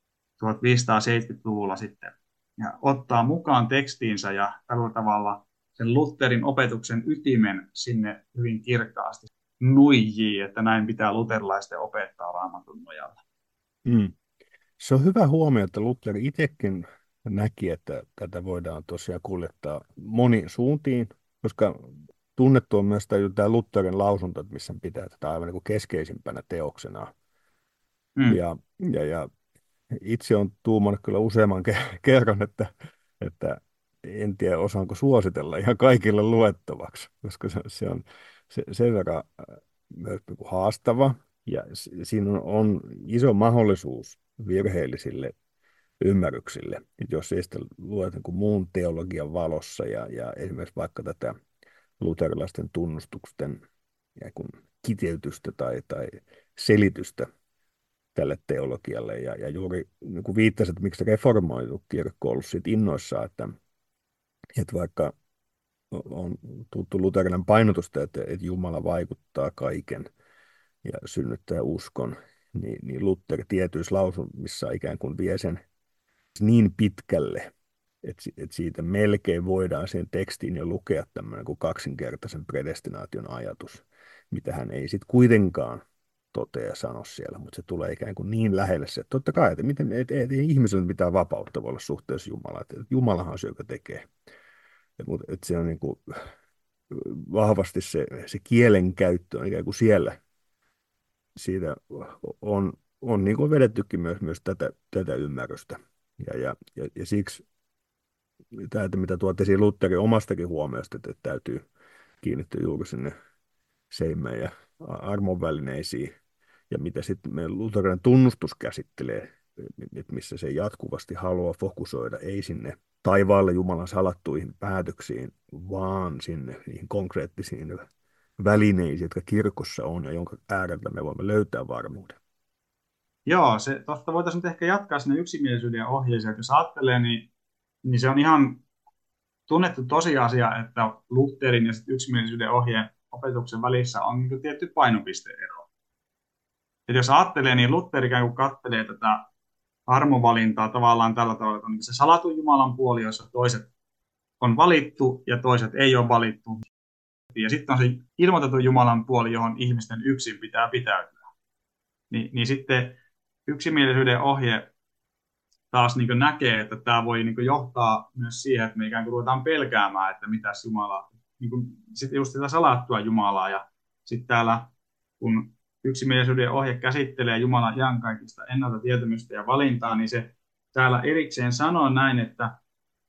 tuhatviisisataaseitsemänkymmentäluvulla sitten ja ottaa mukaan tekstiinsä ja tällä tavalla sen Lutherin opetuksen ytimen sinne hyvin kirkkaasti nuijii, että näin pitää luterilaisten opettaa Raamatun nojalla. mm. Se on hyvä huomio, että Luther itsekin näki, että tätä voidaan tosiaan kuljettaa moniin suuntiin, koska tunnettu on myös tämä tämä Lutherin lausunto, että missä hän pitää tätä aivan niin kuin keskeisimpänä teoksena. Mm. Ja, ja, ja itse on tuumannut kyllä useamman ke- kerran, että, että en tiedä osaanko suositella ihan kaikille luettavaksi, koska se, se on se, sen verran äh, myös niin kuin haastava ja s- siinä on, on iso mahdollisuus virheellisille ymmärryksille, että jos ei sitä luet niin kuin muun teologian valossa ja, ja esimerkiksi vaikka tätä luterilaisten tunnustusten ja kun kiteytystä tai, tai selitystä tälle teologialle. Ja, ja juuri niin kuin viittasit, että miksi reformoitu kirkko on ollut siitä innoissaan, että, että vaikka on tuttu luterilainen painotusta, että, että Jumala vaikuttaa kaiken ja synnyttää uskon, niin, niin Luther tietyissä lausumissa ikään kuin vie sen niin pitkälle, että, että siitä melkein voidaan siihen tekstiin jo lukea tämmöinen kuin kaksinkertaisen predestinaation ajatus, mitä hän ei sitten kuitenkaan totea ja sano siellä, mutta se tulee ikään kuin niin lähelle se, että totta kai, että miten, et, et, ei ihmisellä mitään vapautta voi olla suhteessa Jumalaan, että Jumalahan on se, joka tekee. Mutta se on niin kuin vahvasti se, se kielen käyttö on ikään kuin siellä, siitä on, on niin kuin vedettykin myös, myös tätä, tätä ymmärrystä. Ja, ja, ja, ja siksi Tämä, että mitä tuot esiin Lutherin omastakin huomiosta, että täytyy kiinnittyä juuri sinne seimeen ja armon välineisiin, ja mitä sitten meidän luterilainen tunnustus käsittelee, että missä se jatkuvasti haluaa fokusoida, ei sinne taivaalle Jumalan salattuihin päätöksiin, vaan sinne niihin konkreettisiin välineisiin, jotka kirkossa on ja jonka ääreltä me voimme löytää varmuuden. Joo, se, tuosta voitaisiin nyt ehkä jatkaa sinne yksimielisyyden ohjeeseen. Että jos ajattelee, niin, niin se on ihan tunnettu tosiasia, että Lutherin ja sit yksimielisyyden ohjeen opetuksen välissä on niin kuin tietty painopisteero. Et jos ajattelee, niin Luther ikään kuin katselee tätä armovalintaa tavallaan tällä tavalla, että on niin se salatun Jumalan puoli, jossa toiset on valittu ja toiset ei ole valittu. Ja sitten on se ilmoitettu Jumalan puoli, johon ihmisten yksin pitää pitäytyä. Ni, niin sitten yksimielisyyden ohje taas niin näkee, että tämä voi niin johtaa myös siihen, että me ikään kuin ruvetaan pelkäämään, että mitäs Jumala, niin sitten just sitä salattua Jumalaa. Ja sitten täällä, kun yksimielisyyden ohje käsittelee Jumalan iankaikkista ennalta tietämystä ja valintaa, niin se täällä erikseen sanoo näin, että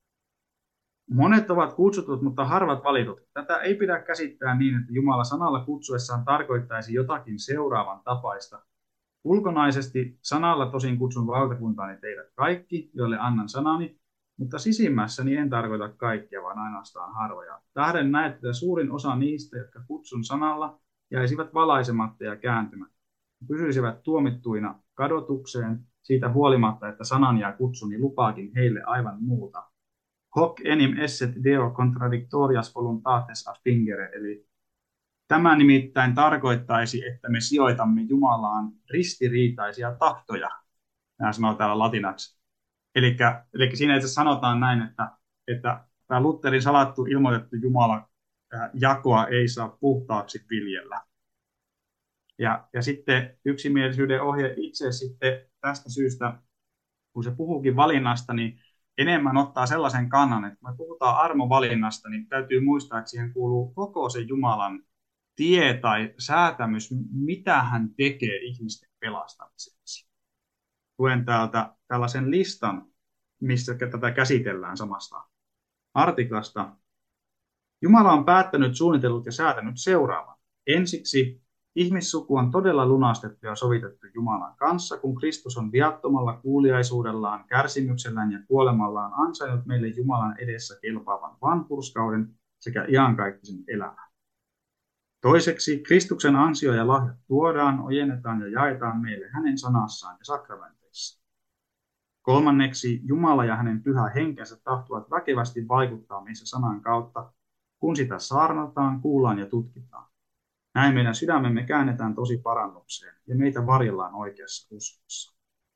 monet ovat kutsutut, mutta harvat valitut. Tätä ei pidä käsittää niin, että Jumala sanalla kutsuessaan tarkoittaisi jotakin seuraavan tapaista. Ulkonaisesti sanalla tosin kutsun valtakuntaani teidät kaikki, joille annan sanani, mutta sisimmässäni en tarkoita kaikkia, vaan ainoastaan harvoja. Tähden näet, että suurin osa niistä, jotka kutsun sanalla, jäisivät valaisematta ja kääntymättä. Pysyisivät tuomittuina kadotukseen siitä huolimatta, että sanan ja kutsuni lupaakin heille aivan muuta. Hoc enim esset deo contradictorias voluntates affingere, eli tämä nimittäin tarkoittaisi, että me sijoitamme Jumalaan ristiriitaisia tahtoja. Nämä sanoo täällä latinaksi. Eli, eli siinä itse sanotaan näin, että, että tämä Lutherin salattu ilmoitettu Jumala jakoa ei saa puhtaaksi viljellä. Ja, ja sitten yksimielisyyden ohje itse sitten tästä syystä, kun se puhuukin valinnasta, niin enemmän ottaa sellaisen kannan, että kun me puhutaan armovalinnasta, niin täytyy muistaa, että siihen kuuluu koko se Jumalan tie tai säätämys, mitä hän tekee ihmisten pelastamiseksi. Luen täältä tällaisen listan, missä tätä käsitellään samasta artiklasta. Jumala on päättänyt, suunnitellut ja säätänyt seuraavan. Ensiksi ihmissuku on todella lunastettu ja sovitettu Jumalan kanssa, kun Kristus on viattomalla kuuliaisuudellaan, kärsimyksellään ja kuolemallaan ansainnut meille Jumalan edessä kelpaavan vanhurskauden sekä iankaikkisen elämän. Toiseksi Kristuksen ansio ja lahjat tuodaan, ojennetaan ja jaetaan meille hänen sanassaan ja sakramenteissa. Kolmanneksi Jumala ja hänen pyhä henkensä tahtovat väkevästi vaikuttaa meissä sanan kautta, kun sitä saarnataan, kuullaan ja tutkitaan. Näin meidän sydämemme käännetään tosi parannukseen ja meitä varjellaan oikeassa uskossa.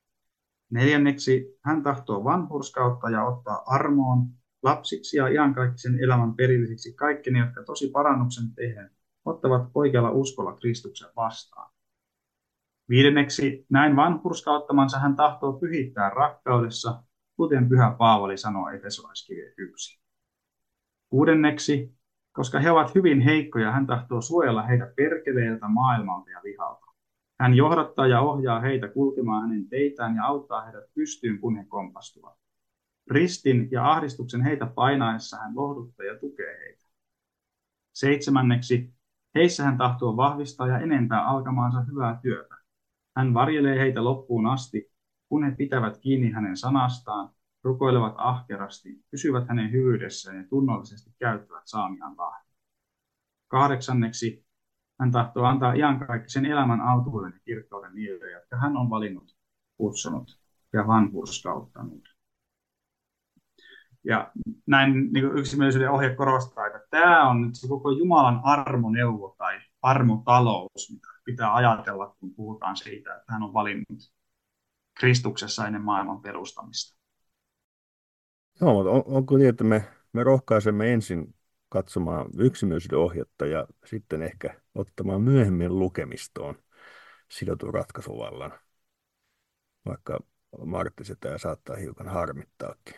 Neljänneksi hän tahtoo vanhurskautta ja ottaa armoon lapsiksi ja iankaikkisen elämän perillisiksi kaikki ne, jotka tosi parannuksen tehden ottavat oikealla uskolla Kristuksen vastaan. Viidenneksi, näin vanhurskauttamansa hän tahtoo pyhittää rakkaudessa, kuten pyhä Paavali sanoo Efesolaiskirje yksi. Kuudenneksi, koska he ovat hyvin heikkoja, hän tahtoo suojella heitä perkeleiltä, maailmalta ja vihalta. Hän johdattaa ja ohjaa heitä kulkemaan hänen teitään ja auttaa heidät pystyyn, kun he kompastuvat. Ristin ja ahdistuksen heitä painaessa hän lohduttaa ja tukee heitä. Seitsemänneksi, heissä hän tahtoo vahvistaa ja enentää alkamaansa hyvää työtä. Hän varjelee heitä loppuun asti, kun he pitävät kiinni hänen sanastaan, rukoilevat ahkerasti, pysyvät hänen hyvyydessään ja tunnollisesti käyttävät saamiaan lahjoja. Kahdeksanneksi, hän tahtoo antaa iankaikkisen elämän autuuden ja kirkkauden niille, jotka hän on valinnut, kutsunut ja vanhurskauttanut. Ja näin niin yksimielisyyden ohje korostaa, että tämä on nyt se koko Jumalan armoneuvo tai armotalous, mitä pitää ajatella, kun puhutaan siitä, että hän on valinnut Kristuksessa ennen maailman perustamista. Joo, mutta on, onko niin, että me, me rohkaisemme ensin katsomaan yksimielisyyden ohjetta ja sitten ehkä ottamaan myöhemmin lukemistoon sidotun ratkaisuvallan, vaikka Martti sitä saattaa hiukan harmittaakin.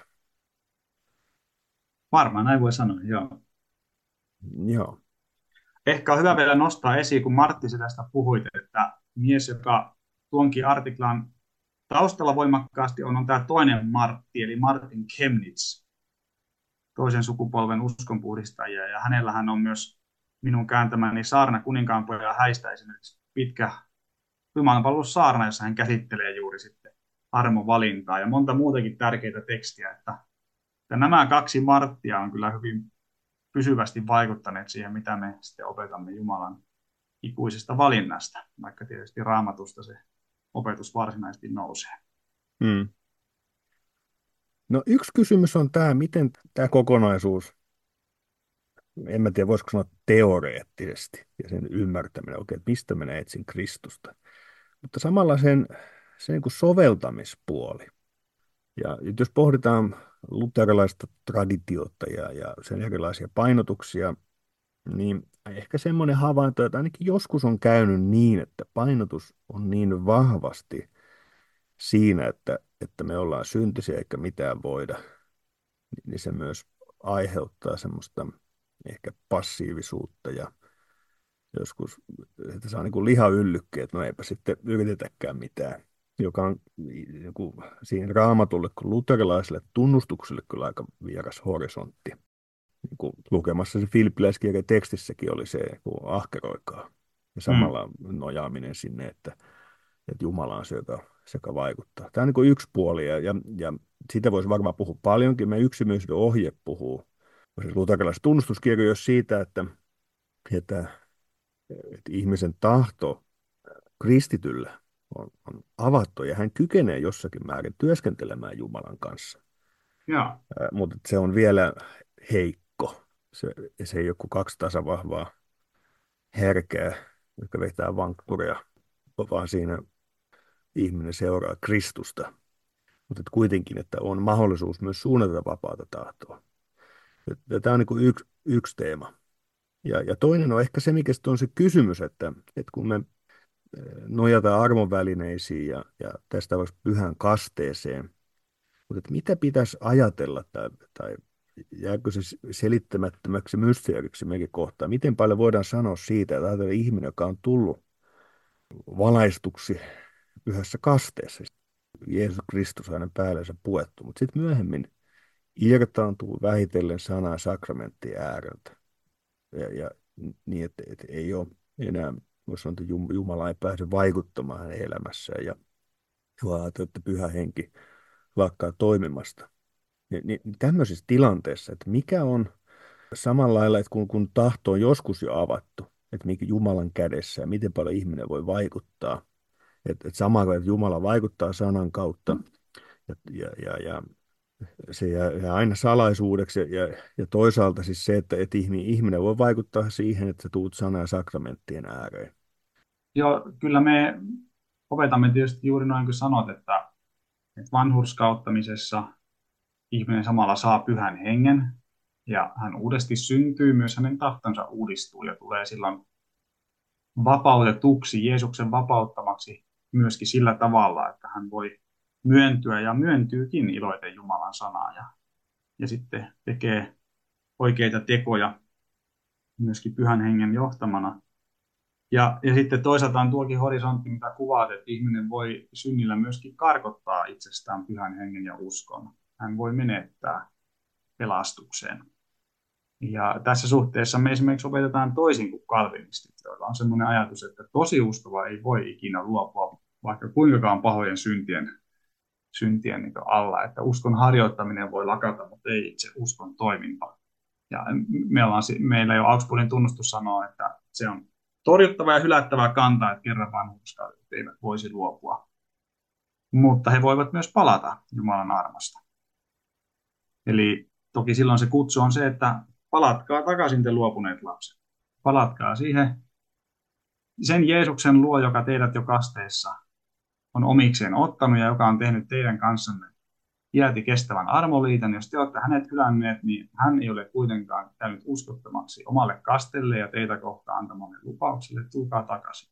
Varmaan näin voi sanoa, joo. Joo. Ehkä on hyvä vielä nostaa esiin, kun Martti tästä puhuit, että mies, joka tuonkin artiklan taustalla voimakkaasti on, on tämä toinen Martti, eli Martin Chemnitz. toisen sukupolven uskonpuhdistajia. Ja hänellähän on myös minun kääntämäni saarna kuninkaanpojan häistä esimerkiksi pitkä jumalanpalvelussaarna, jossa hän käsittelee juuri sitten armovalintaa ja monta muutakin tärkeitä tekstiä. Että, että nämä kaksi Marttia on kyllä hyvin pysyvästi vaikuttaneet siihen, mitä me sitten opetamme Jumalan ikuisesta valinnasta, vaikka tietysti Raamatusta se opetus varsinaisesti nousee. Mm. No yksi kysymys on tämä, miten tämä kokonaisuus, en mä tiedä voisiko sanoa teoreettisesti ja sen ymmärtäminen, okei, että mistä minä etsin Kristusta, mutta samalla sen, sen niin kuin soveltamispuoli. Ja jos pohditaan luterilaista traditiota ja, ja sen erilaisia painotuksia, niin ehkä semmoinen havainto, että ainakin joskus on käynyt niin, että painotus on niin vahvasti siinä, että, että me ollaan syntisiä eikä mitään voida, niin se myös aiheuttaa semmoista ehkä passiivisuutta ja joskus, että saa niin kuin lihayllykkeen, että no eipä sitten yritetäkään mitään, joka on joku, siinä raamatulle kuin luterilaiselle tunnustukselle kyllä aika vieras horisontti. Niin kuin lukemassa se filippiläiskirjan tekstissäkin oli se, kun ahkeroikaa ja Mm. samalla nojaaminen sinne, että, että Jumala on se, joka, se, joka vaikuttaa. Tämä on niin kuin yksi puoli ja, ja, ja siitä voisi varmaan puhua paljonkin. Me yksimyisyyden ohje puhuu siis luterilaisessa tunnustuskirjoissa siitä, että, että, että ihmisen tahto kristityllä on, on avattu ja hän kykenee jossakin määrin työskentelemään Jumalan kanssa. Joo. Ää, mutta se on vielä heikko. Se, se ei ole kuin kaksi tasavahvaa härkää, jotka vetää vankkuria, vaan siinä ihminen seuraa Kristusta. Mutta kuitenkin, että on mahdollisuus myös suunnata vapaata tahtoa. Ja tämä on niin kuin yksi, yksi teema. Ja, ja toinen on ehkä se, mikä on se kysymys, että, että kun me nojataan armonvälineisiin ja, ja tästä vaikka pyhän kasteeseen, mutta että mitä pitäisi ajatella tai, tai jääkö se selittämättömäksi mysteeriksi mekin kohtaan? Miten paljon voidaan sanoa siitä, että ajatellaan ihminen, joka on tullut valaistuksi pyhässä kasteessa, Jeesus Kristus hänen päällensä puettu, mutta sitten myöhemmin irtaantuu vähitellen sanaa sakramenttien ääreltä. Ja, ja niin, että, että ei ole enää, voisi sanoa, että Jumala ei pääse vaikuttamaan hänen elämässään ja vaan että pyhä henki lakkaa toimimasta. Niin, niin tämmöisessä tilanteessa, että mikä on samalla lailla, että kun, kun tahto on joskus jo avattu, että mikä Jumalan kädessä ja miten paljon ihminen voi vaikuttaa, että, että samalla, että Jumala vaikuttaa sanan kautta ja, ja, ja, ja se jää, jää aina salaisuudeksi ja, ja, ja toisaalta siis se, että, että ihminen voi vaikuttaa siihen, että sä tuut sana- ja sakramenttien ääreen. Joo, kyllä me opetamme tietysti juuri noin kuin sanot, että, että vanhurskauttamisessa ihminen samalla saa pyhän hengen ja hän uudesti syntyy, myös hänen tahtonsa uudistuu ja tulee silloin vapautetuksi, Jeesuksen vapauttamaksi myöskin sillä tavalla, että hän voi myöntyä ja myöntyykin iloiten Jumalan sanaa ja, ja sitten tekee oikeita tekoja myöskin pyhän hengen johtamana. Ja, ja sitten toisaalta on tuokin horisontti, mitä kuvaat, että ihminen voi synnillä myöskin karkottaa itsestään pyhän hengen ja uskon. Hän voi menettää pelastukseen. Ja tässä suhteessa me esimerkiksi opetetaan toisin kuin kalvinistit, joilla on sellainen ajatus, että tosi uskova ei voi ikinä luopua vaikka kuinkakaan pahojen syntien, syntien niin alla, että uskon harjoittaminen voi lakata, mutta ei itse uskon toiminta. Ja meillä, on, meillä jo Augsburgin tunnustus sanoo, että se on torjuttava ja hylättävä kantaa, että kerran vanhurskaudet eivät voisi luopua. Mutta he voivat myös palata Jumalan armosta. Eli toki silloin se kutsu on se, että palatkaa takaisin te luopuneet lapset. Palatkaa siihen sen Jeesuksen luo, joka teidät jo kasteessa on omikseen ottanut ja joka on tehnyt teidän kanssanne iäti kestävän armoliiton. Jos te olette hänet hylänneet, niin hän ei ole kuitenkaan käynyt uskottomaksi omalle kastelle ja teitä kohtaan antamalle lupaukselle. Tulkaa takaisin.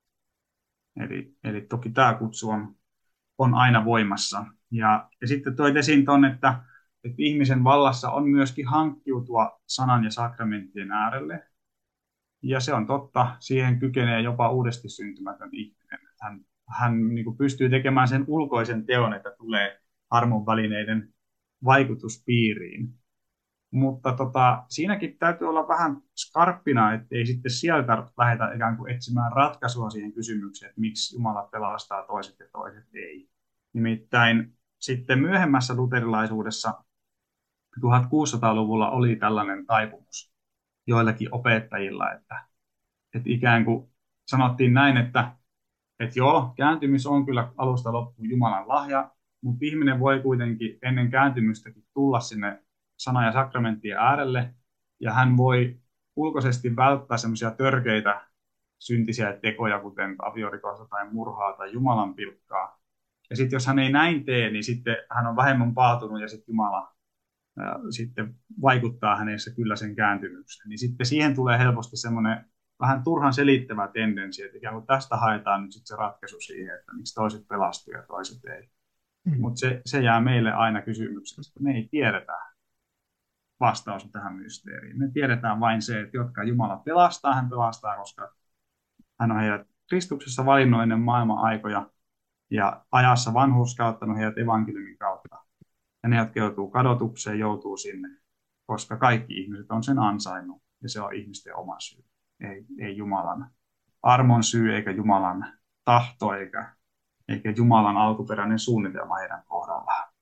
Eli, eli toki tämä kutsu on, on aina voimassa. Ja, ja sitten toi esiin tuon, että, että ihmisen vallassa on myöskin hankkiutua sanan ja sakramenttien äärelle. Ja se on totta, siihen kykenee jopa uudesti syntymätön ihminen. Hän, hän niin kuin pystyy tekemään sen ulkoisen teon, että tulee armon välineiden vaikutuspiiriin. Mutta tota, siinäkin täytyy olla vähän skarppina, ettei sitten sieltä lähdetä ikään kuin etsimään ratkaisua siihen kysymykseen, että miksi Jumala pelastaa toiset ja toiset ei. Nimittäin sitten myöhemmässä luterilaisuudessa tuhatkuusisataaluvulla oli tällainen taipumus joillakin opettajilla, että, että ikään kuin sanottiin näin, että, että joo, kääntymys on kyllä alusta loppuun Jumalan lahja, mutta ihminen voi kuitenkin ennen kääntymystäkin tulla sinne sana- ja sakramenttien äärelle, ja hän voi ulkoisesti välttää semmoisia törkeitä syntisiä tekoja, kuten aviorikosta tai murhaa tai Jumalan pilkkaa. Ja sitten jos hän ei näin tee, niin sitten hän on vähemmän paatunut ja sitten Jumala ää, sitten vaikuttaa hänessä kyllä sen kääntymykseen. Niin sitten siihen tulee helposti semmoinen vähän turhan selittävä tendenssi, että ikään kuin tästä haetaan nyt sitten se ratkaisu siihen, että miksi toiset pelastuu ja toiset ei. Mm. Mutta se, se jää meille aina kysymykseksi, että me ei tiedetä vastaus tähän mysteeriin. Me tiedetään vain se, että jotka Jumala pelastaa, hän pelastaa, koska hän on heidät Kristuksessa valinnut ennen maailman aikoja ja ajassa vanhurskauttanut heidät evankeliumin kautta. Ja ne, jotka joutuu kadotukseen, joutuu sinne, koska kaikki ihmiset on sen ansainnut ja se on ihmisten oma syy. Ei, ei Jumalan armon syy eikä Jumalan tahto eikä, eikä Jumalan alkuperäinen suunnitelma heidän kohdallaan.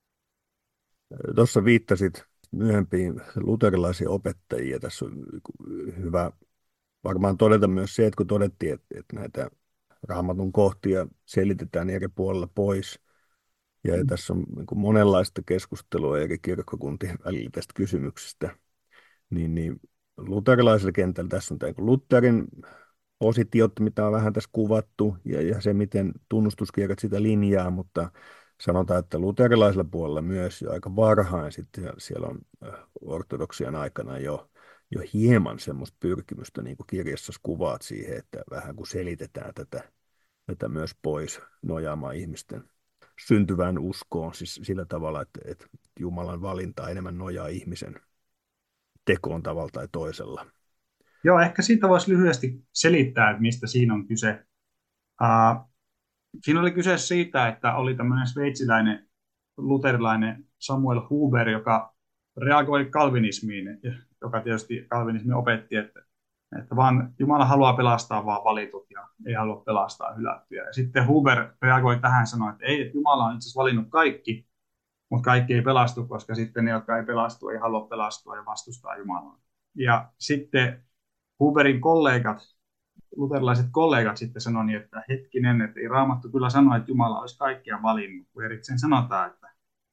Tuossa viittasit myöhempiin luterilaisiin opettajia. Tässä on hyvä varmaan todeta myös se, että kun todettiin, että, että näitä Raamatun kohtia selitetään eri puolilla pois, ja tässä on niin kuin monenlaista keskustelua eri kirkkokuntien välillä tästä kysymyksestä, niin, niin luterilaisella kentällä tässä on tämä niin kuin Lutherin positiot, mitä on vähän tässä kuvattu, ja, ja se, miten tunnustuskirjat sitä linjaa, mutta sanotaan, että luterilaisella puolella myös jo aika varhain sitten siellä on äh, ortodoksian aikana jo, jo hieman semmoista pyrkimystä, niin kuin kirjassa kuvaat siihen, että vähän kun selitetään tätä, tätä myös pois nojaamaan ihmisten syntyvään uskoon, siis sillä tavalla, että, että Jumalan valinta enemmän nojaa ihmisen tekoon tavalla tai toisella. Joo, ehkä siitä voisi lyhyesti selittää, että mistä siinä on kyse. Uh, siinä oli kyse siitä, että oli tämmöinen sveitsiläinen luterilainen Samuel Huber, joka reagoi kalvinismiin, joka tietysti kalvinismi opetti, että, että vaan Jumala haluaa pelastaa vaan valitut ja ei halua pelastaa hylättyjä. Ja sitten Huber reagoi tähän ja sanoi, että ei, että Jumala on itse asiassa valinnut kaikki, mutta kaikki ei pelastu, koska sitten ne, jotka ei pelastu, ei halua pelastua ja vastustaa Jumalaa. Ja sitten Huberin kollegat, luterilaiset kollegat sitten sanoivat, että hetkinen, että ei Raamattu kyllä sano, että Jumala olisi kaikkia valinnut, kun erikseen sanotaan, että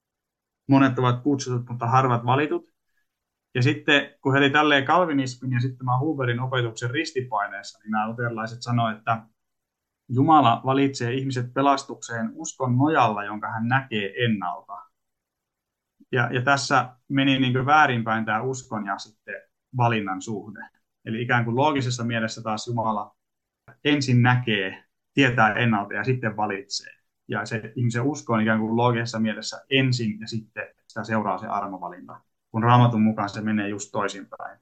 monet ovat kutsutut, mutta harvat valitut. Ja sitten kun he oli tälleen kalvinismin ja sitten tämän Huberin opetuksen ristipaineessa, niin nämä luterilaiset sanoivat, että Jumala valitsee ihmiset pelastukseen uskon nojalla, jonka hän näkee ennalta. Ja, ja tässä meni niin kuin väärinpäin tämä uskon ja sitten valinnan suhde. Eli ikään kuin loogisessa mielessä taas Jumala ensin näkee, tietää ennalta ja sitten valitsee. Ja se ihmisen usko on ikään kuin loogisessa mielessä ensin ja sitten sitä seuraa se armovalinta. Kun Raamatun mukaan se menee just toisinpäin.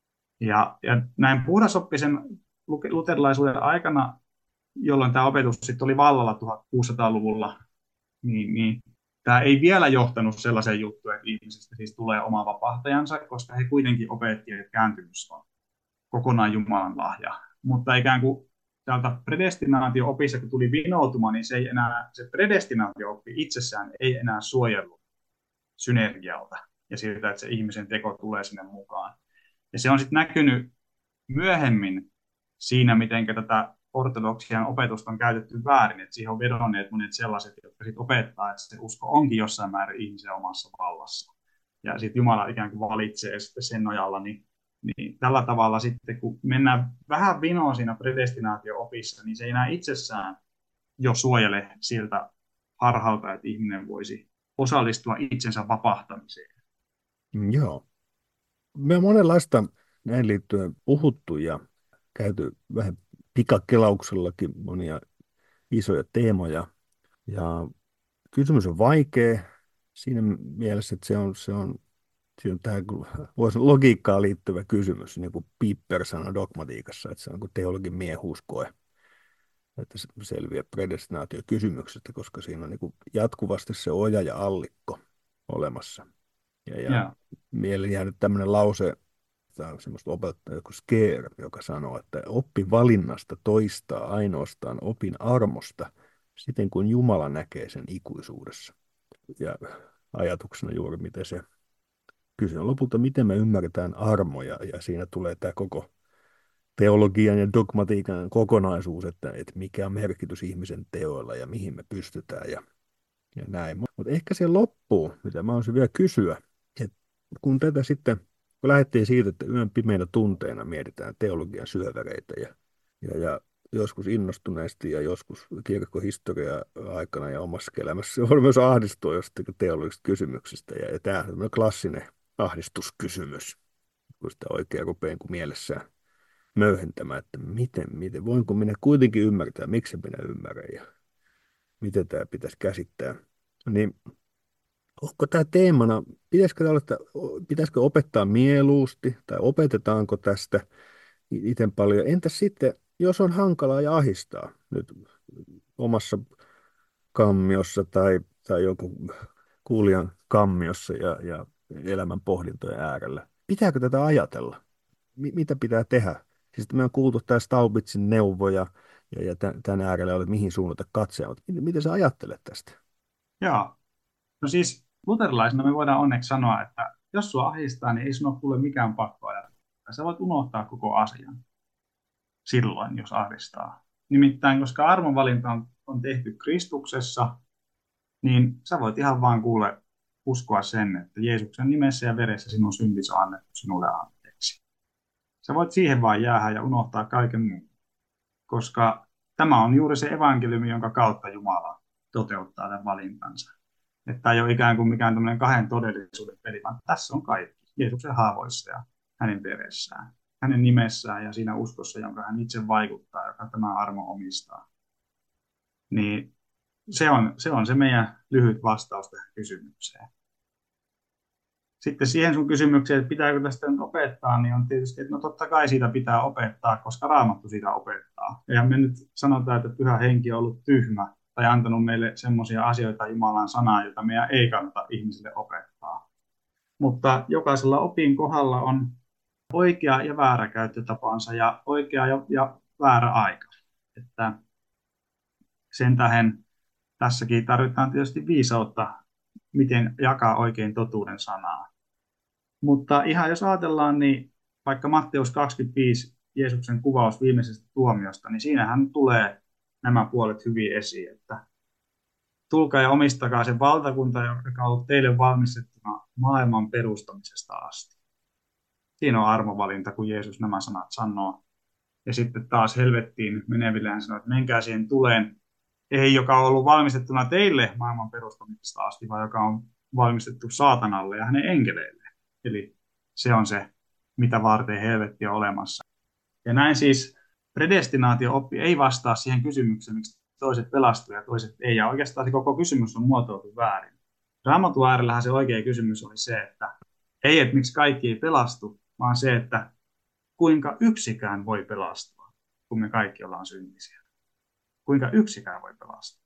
Ja, ja näin puhdasoppisen luterilaisuuden aikana, jolloin tämä opetus sitten oli vallalla tuhatkuusisataaluvulla, niin, niin tämä ei vielä johtanut sellaiseen juttuun, että ihmisistä siis tulee oma vapahtajansa, koska he kuitenkin opetti, että kääntymys on kokonaan Jumalan lahja. Mutta ikään kuin täältä predestinaatio-opissa, kun tuli vinoutuma, niin se, ei enää, se predestinaatio-oppi itsessään ei enää suojellut synergialta ja siitä, että se ihmisen teko tulee sinne mukaan. Ja se on sitten näkynyt myöhemmin siinä, miten tätä ortodoksian opetusta on käytetty väärin, että siihen on vedonneet monet sellaiset, jotka sitten opettaa, että se usko onkin jossain määrin ihmisen omassa vallassa. Ja sitten Jumala ikään kuin valitsee sitten sen nojalla, niin, niin tällä tavalla sitten, kun mennään vähän vinoon siinä predestinaatio-opissa, niin se ei enää itsessään jo suojele siltä harhalta, että ihminen voisi osallistua itsensä vapahtamiseen. Mm, joo. Me on monenlaista näin liittyen puhuttu ja käyty vähän pikakelauksellakin monia isoja teemoja. Ja kysymys on vaikea siinä mielessä, että se on, se on, siinä on tähän voisi logiikkaan liittyvä kysymys, niin kuin Piper sanoi dogmatiikassa, että se on kuin teologin miehuuskoe, että se selviää predestinaatiokysymyksestä, koska siinä on niin kuin jatkuvasti se oja ja allikko olemassa. Ja, ja Joo. mieleen jäänyt tämmöinen lause, tämä on semmoista opettajaa joku Skeer, joka sanoo, että oppi valinnasta toistaa ainoastaan opin armosta siten kuin Jumala näkee sen ikuisuudessa. Ja ajatuksena juuri miten se kyse on lopulta, miten me ymmärretään armoja, ja siinä tulee tämä koko teologian ja dogmatiikan kokonaisuus, että, että mikä on merkitys ihmisen teoilla ja mihin me pystytään ja, ja näin. Mutta ehkä se loppuu, mitä mä olisin vielä kysyä, että kun tätä sitten, kun lähdettiin siitä, että yön pimeinä tunteina mietitään teologian syövereitä ja, ja, ja joskus innostuneesti ja joskus kirkkohistoria aikana ja omassa elämässä on myös ahdistua jostakin teologisista kysymyksistä. Ja, ja tämä on klassinen ahdistuskysymys, kun sitä oikein rupeaa kuin mielessään möyhentämään, että miten, miten, voinko minä kuitenkin ymmärtää, miksi minä ymmärrän ja miten tämä pitäisi käsittää. Niin onko tämä teemana, pitäisikö, olla, että, pitäisikö opettaa mieluusti tai opetetaanko tästä itse paljon? Entäs sitten, jos on hankalaa ja ahistaa nyt omassa kammiossa tai, tai jonkun kuulijan kammiossa ja, ja elämän pohdintojen äärellä? Pitääkö tätä ajatella? Mi- mitä pitää tehdä? Siis me on kuultu tämä Staubitzin neuvoja ja, ja tämän, tämän äärellä oli, mihin suunnata katseja, mutta miten, miten sä ajattelet tästä? Joo. No siis luterilaisena me voidaan onneksi sanoa, että jos sua ahdistaa, niin ei sun ole kuule mikään pakko ajatella. Sä voit unohtaa koko asian silloin, jos ahdistaa. Nimittäin, koska armonvalinta on, on tehty Kristuksessa, niin sä voit ihan vaan kuule uskoa sen, että Jeesuksen nimessä ja veressä sinun syntisi on annettu sinulle anteeksi. Sä voit siihen vaan jäädä ja unohtaa kaiken muun, koska tämä on juuri se evankeliumi, jonka kautta Jumala toteuttaa tämän valintansa. Että tämä ei ole ikään kuin mikään tämmöinen kahden todellisuuden peli, vaan tässä on kaikki. Jeesuksen haavoissa ja hänen veressään, hänen nimessään ja siinä uskossa, jonka hän itse vaikuttaa, joka tämä armo omistaa. Niin se on, se on se meidän lyhyt vastaus tähän kysymykseen. Sitten siihen sun kysymykseen, että pitääkö tästä nyt opettaa, niin on tietysti, että no totta kai siitä pitää opettaa, koska Raamattu siitä opettaa. Eihän me nyt sanota, että Pyhä Henki on ollut tyhmä tai antanut meille semmoisia asioita Jumalan sanaa, joita meidän ei kannata ihmisille opettaa. Mutta jokaisella opin kohdalla on oikea ja väärä käyttötapansa ja oikea ja, ja väärä aika. Että sen tähden tässäkin tarvitaan tietysti viisautta, miten jakaa oikein totuuden sanaa. Mutta ihan jos ajatellaan, niin vaikka Matteus kaksikymmentäviisi, Jeesuksen kuvaus viimeisestä tuomiosta, niin siinähän tulee nämä puolet hyvin esiin, että tulkaa ja omistakaa se valtakunta, joka on ollut teille valmistettuna maailman perustamisesta asti. Siinä on armovalinta, kun Jeesus nämä sanat sanoo. Ja sitten taas helvettiin meneville hän sanoo, että menkää siihen tuleen, ei joka on ollut valmistettuna teille maailman perustamisesta asti, vaan joka on valmistettu saatanalle ja hänen enkeleille. Eli se on se, mitä varten helvetti on olemassa. Ja näin siis predestinaatio-oppi ei vastaa siihen kysymykseen, miksi toiset pelastuu ja toiset ei. Ja oikeastaan se koko kysymys on muotoiltu väärin. Raamatun äärellähän se oikea kysymys oli se, että ei, että miksi kaikki ei pelastu, vaan se, että kuinka yksikään voi pelastua, kun me kaikki ollaan syntisiä. Kuinka yksikään voi pelastua.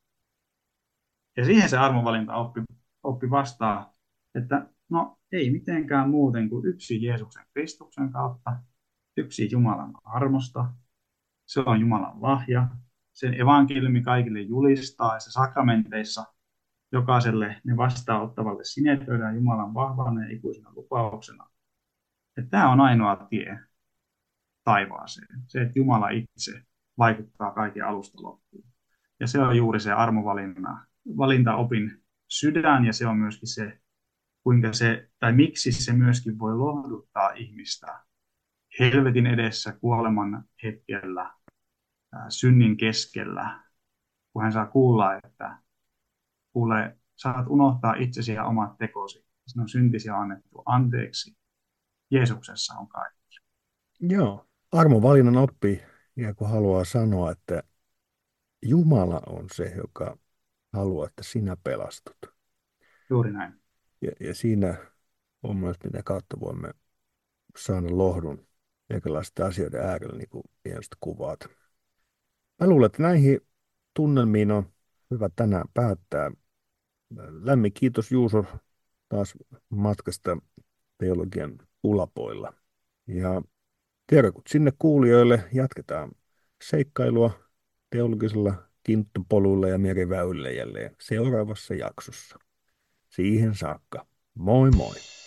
Ja siihen se armovalinta oppi, oppi vastaa, että no ei mitenkään muuten kuin yksi Jeesuksen Kristuksen kautta, yksi Jumalan armosta, se on Jumalan lahja, sen evankeliumi kaikille julistaa ja se sakramenteissa jokaiselle ne vastaanottavalle sinetöidään Jumalan vahvana ja ikuisena lupauksena. Että tämä on ainoa tie taivaaseen, se, että Jumala itse vaikuttaa kaiken alusta loppuun. Ja se on juuri se armovalinta, valintaopin sydän ja se on myöskin se, kuinka se, tai miksi se myöskin voi lohduttaa ihmistä helvetin edessä kuoleman hetkellä, synnin keskellä, kun hän saa kuulla, että kuule, saat unohtaa itsesi ja omat tekosi. Sinun syntisi on annettu anteeksi. Jeesuksessa on kaikki. Joo, armovalinnan oppi, ja kun haluaa sanoa, että Jumala on se, joka haluaa, että sinä pelastut. Juuri näin. Ja, ja siinä on myös, mitä kautta voimme saada lohdun erilaisten asioiden äärellä, niin kuin hienosti kuvaat. Mä luulen, että näihin tunnelmiin on hyvä tänään päättää. Lämmin kiitos Juuso taas matkasta teologian ulapoilla. Ja terkut sinne kuulijoille, jatketaan seikkailua teologisella kinttupolulla ja meriväylillä jälleen seuraavassa jaksossa. Siihen saakka. Moi moi!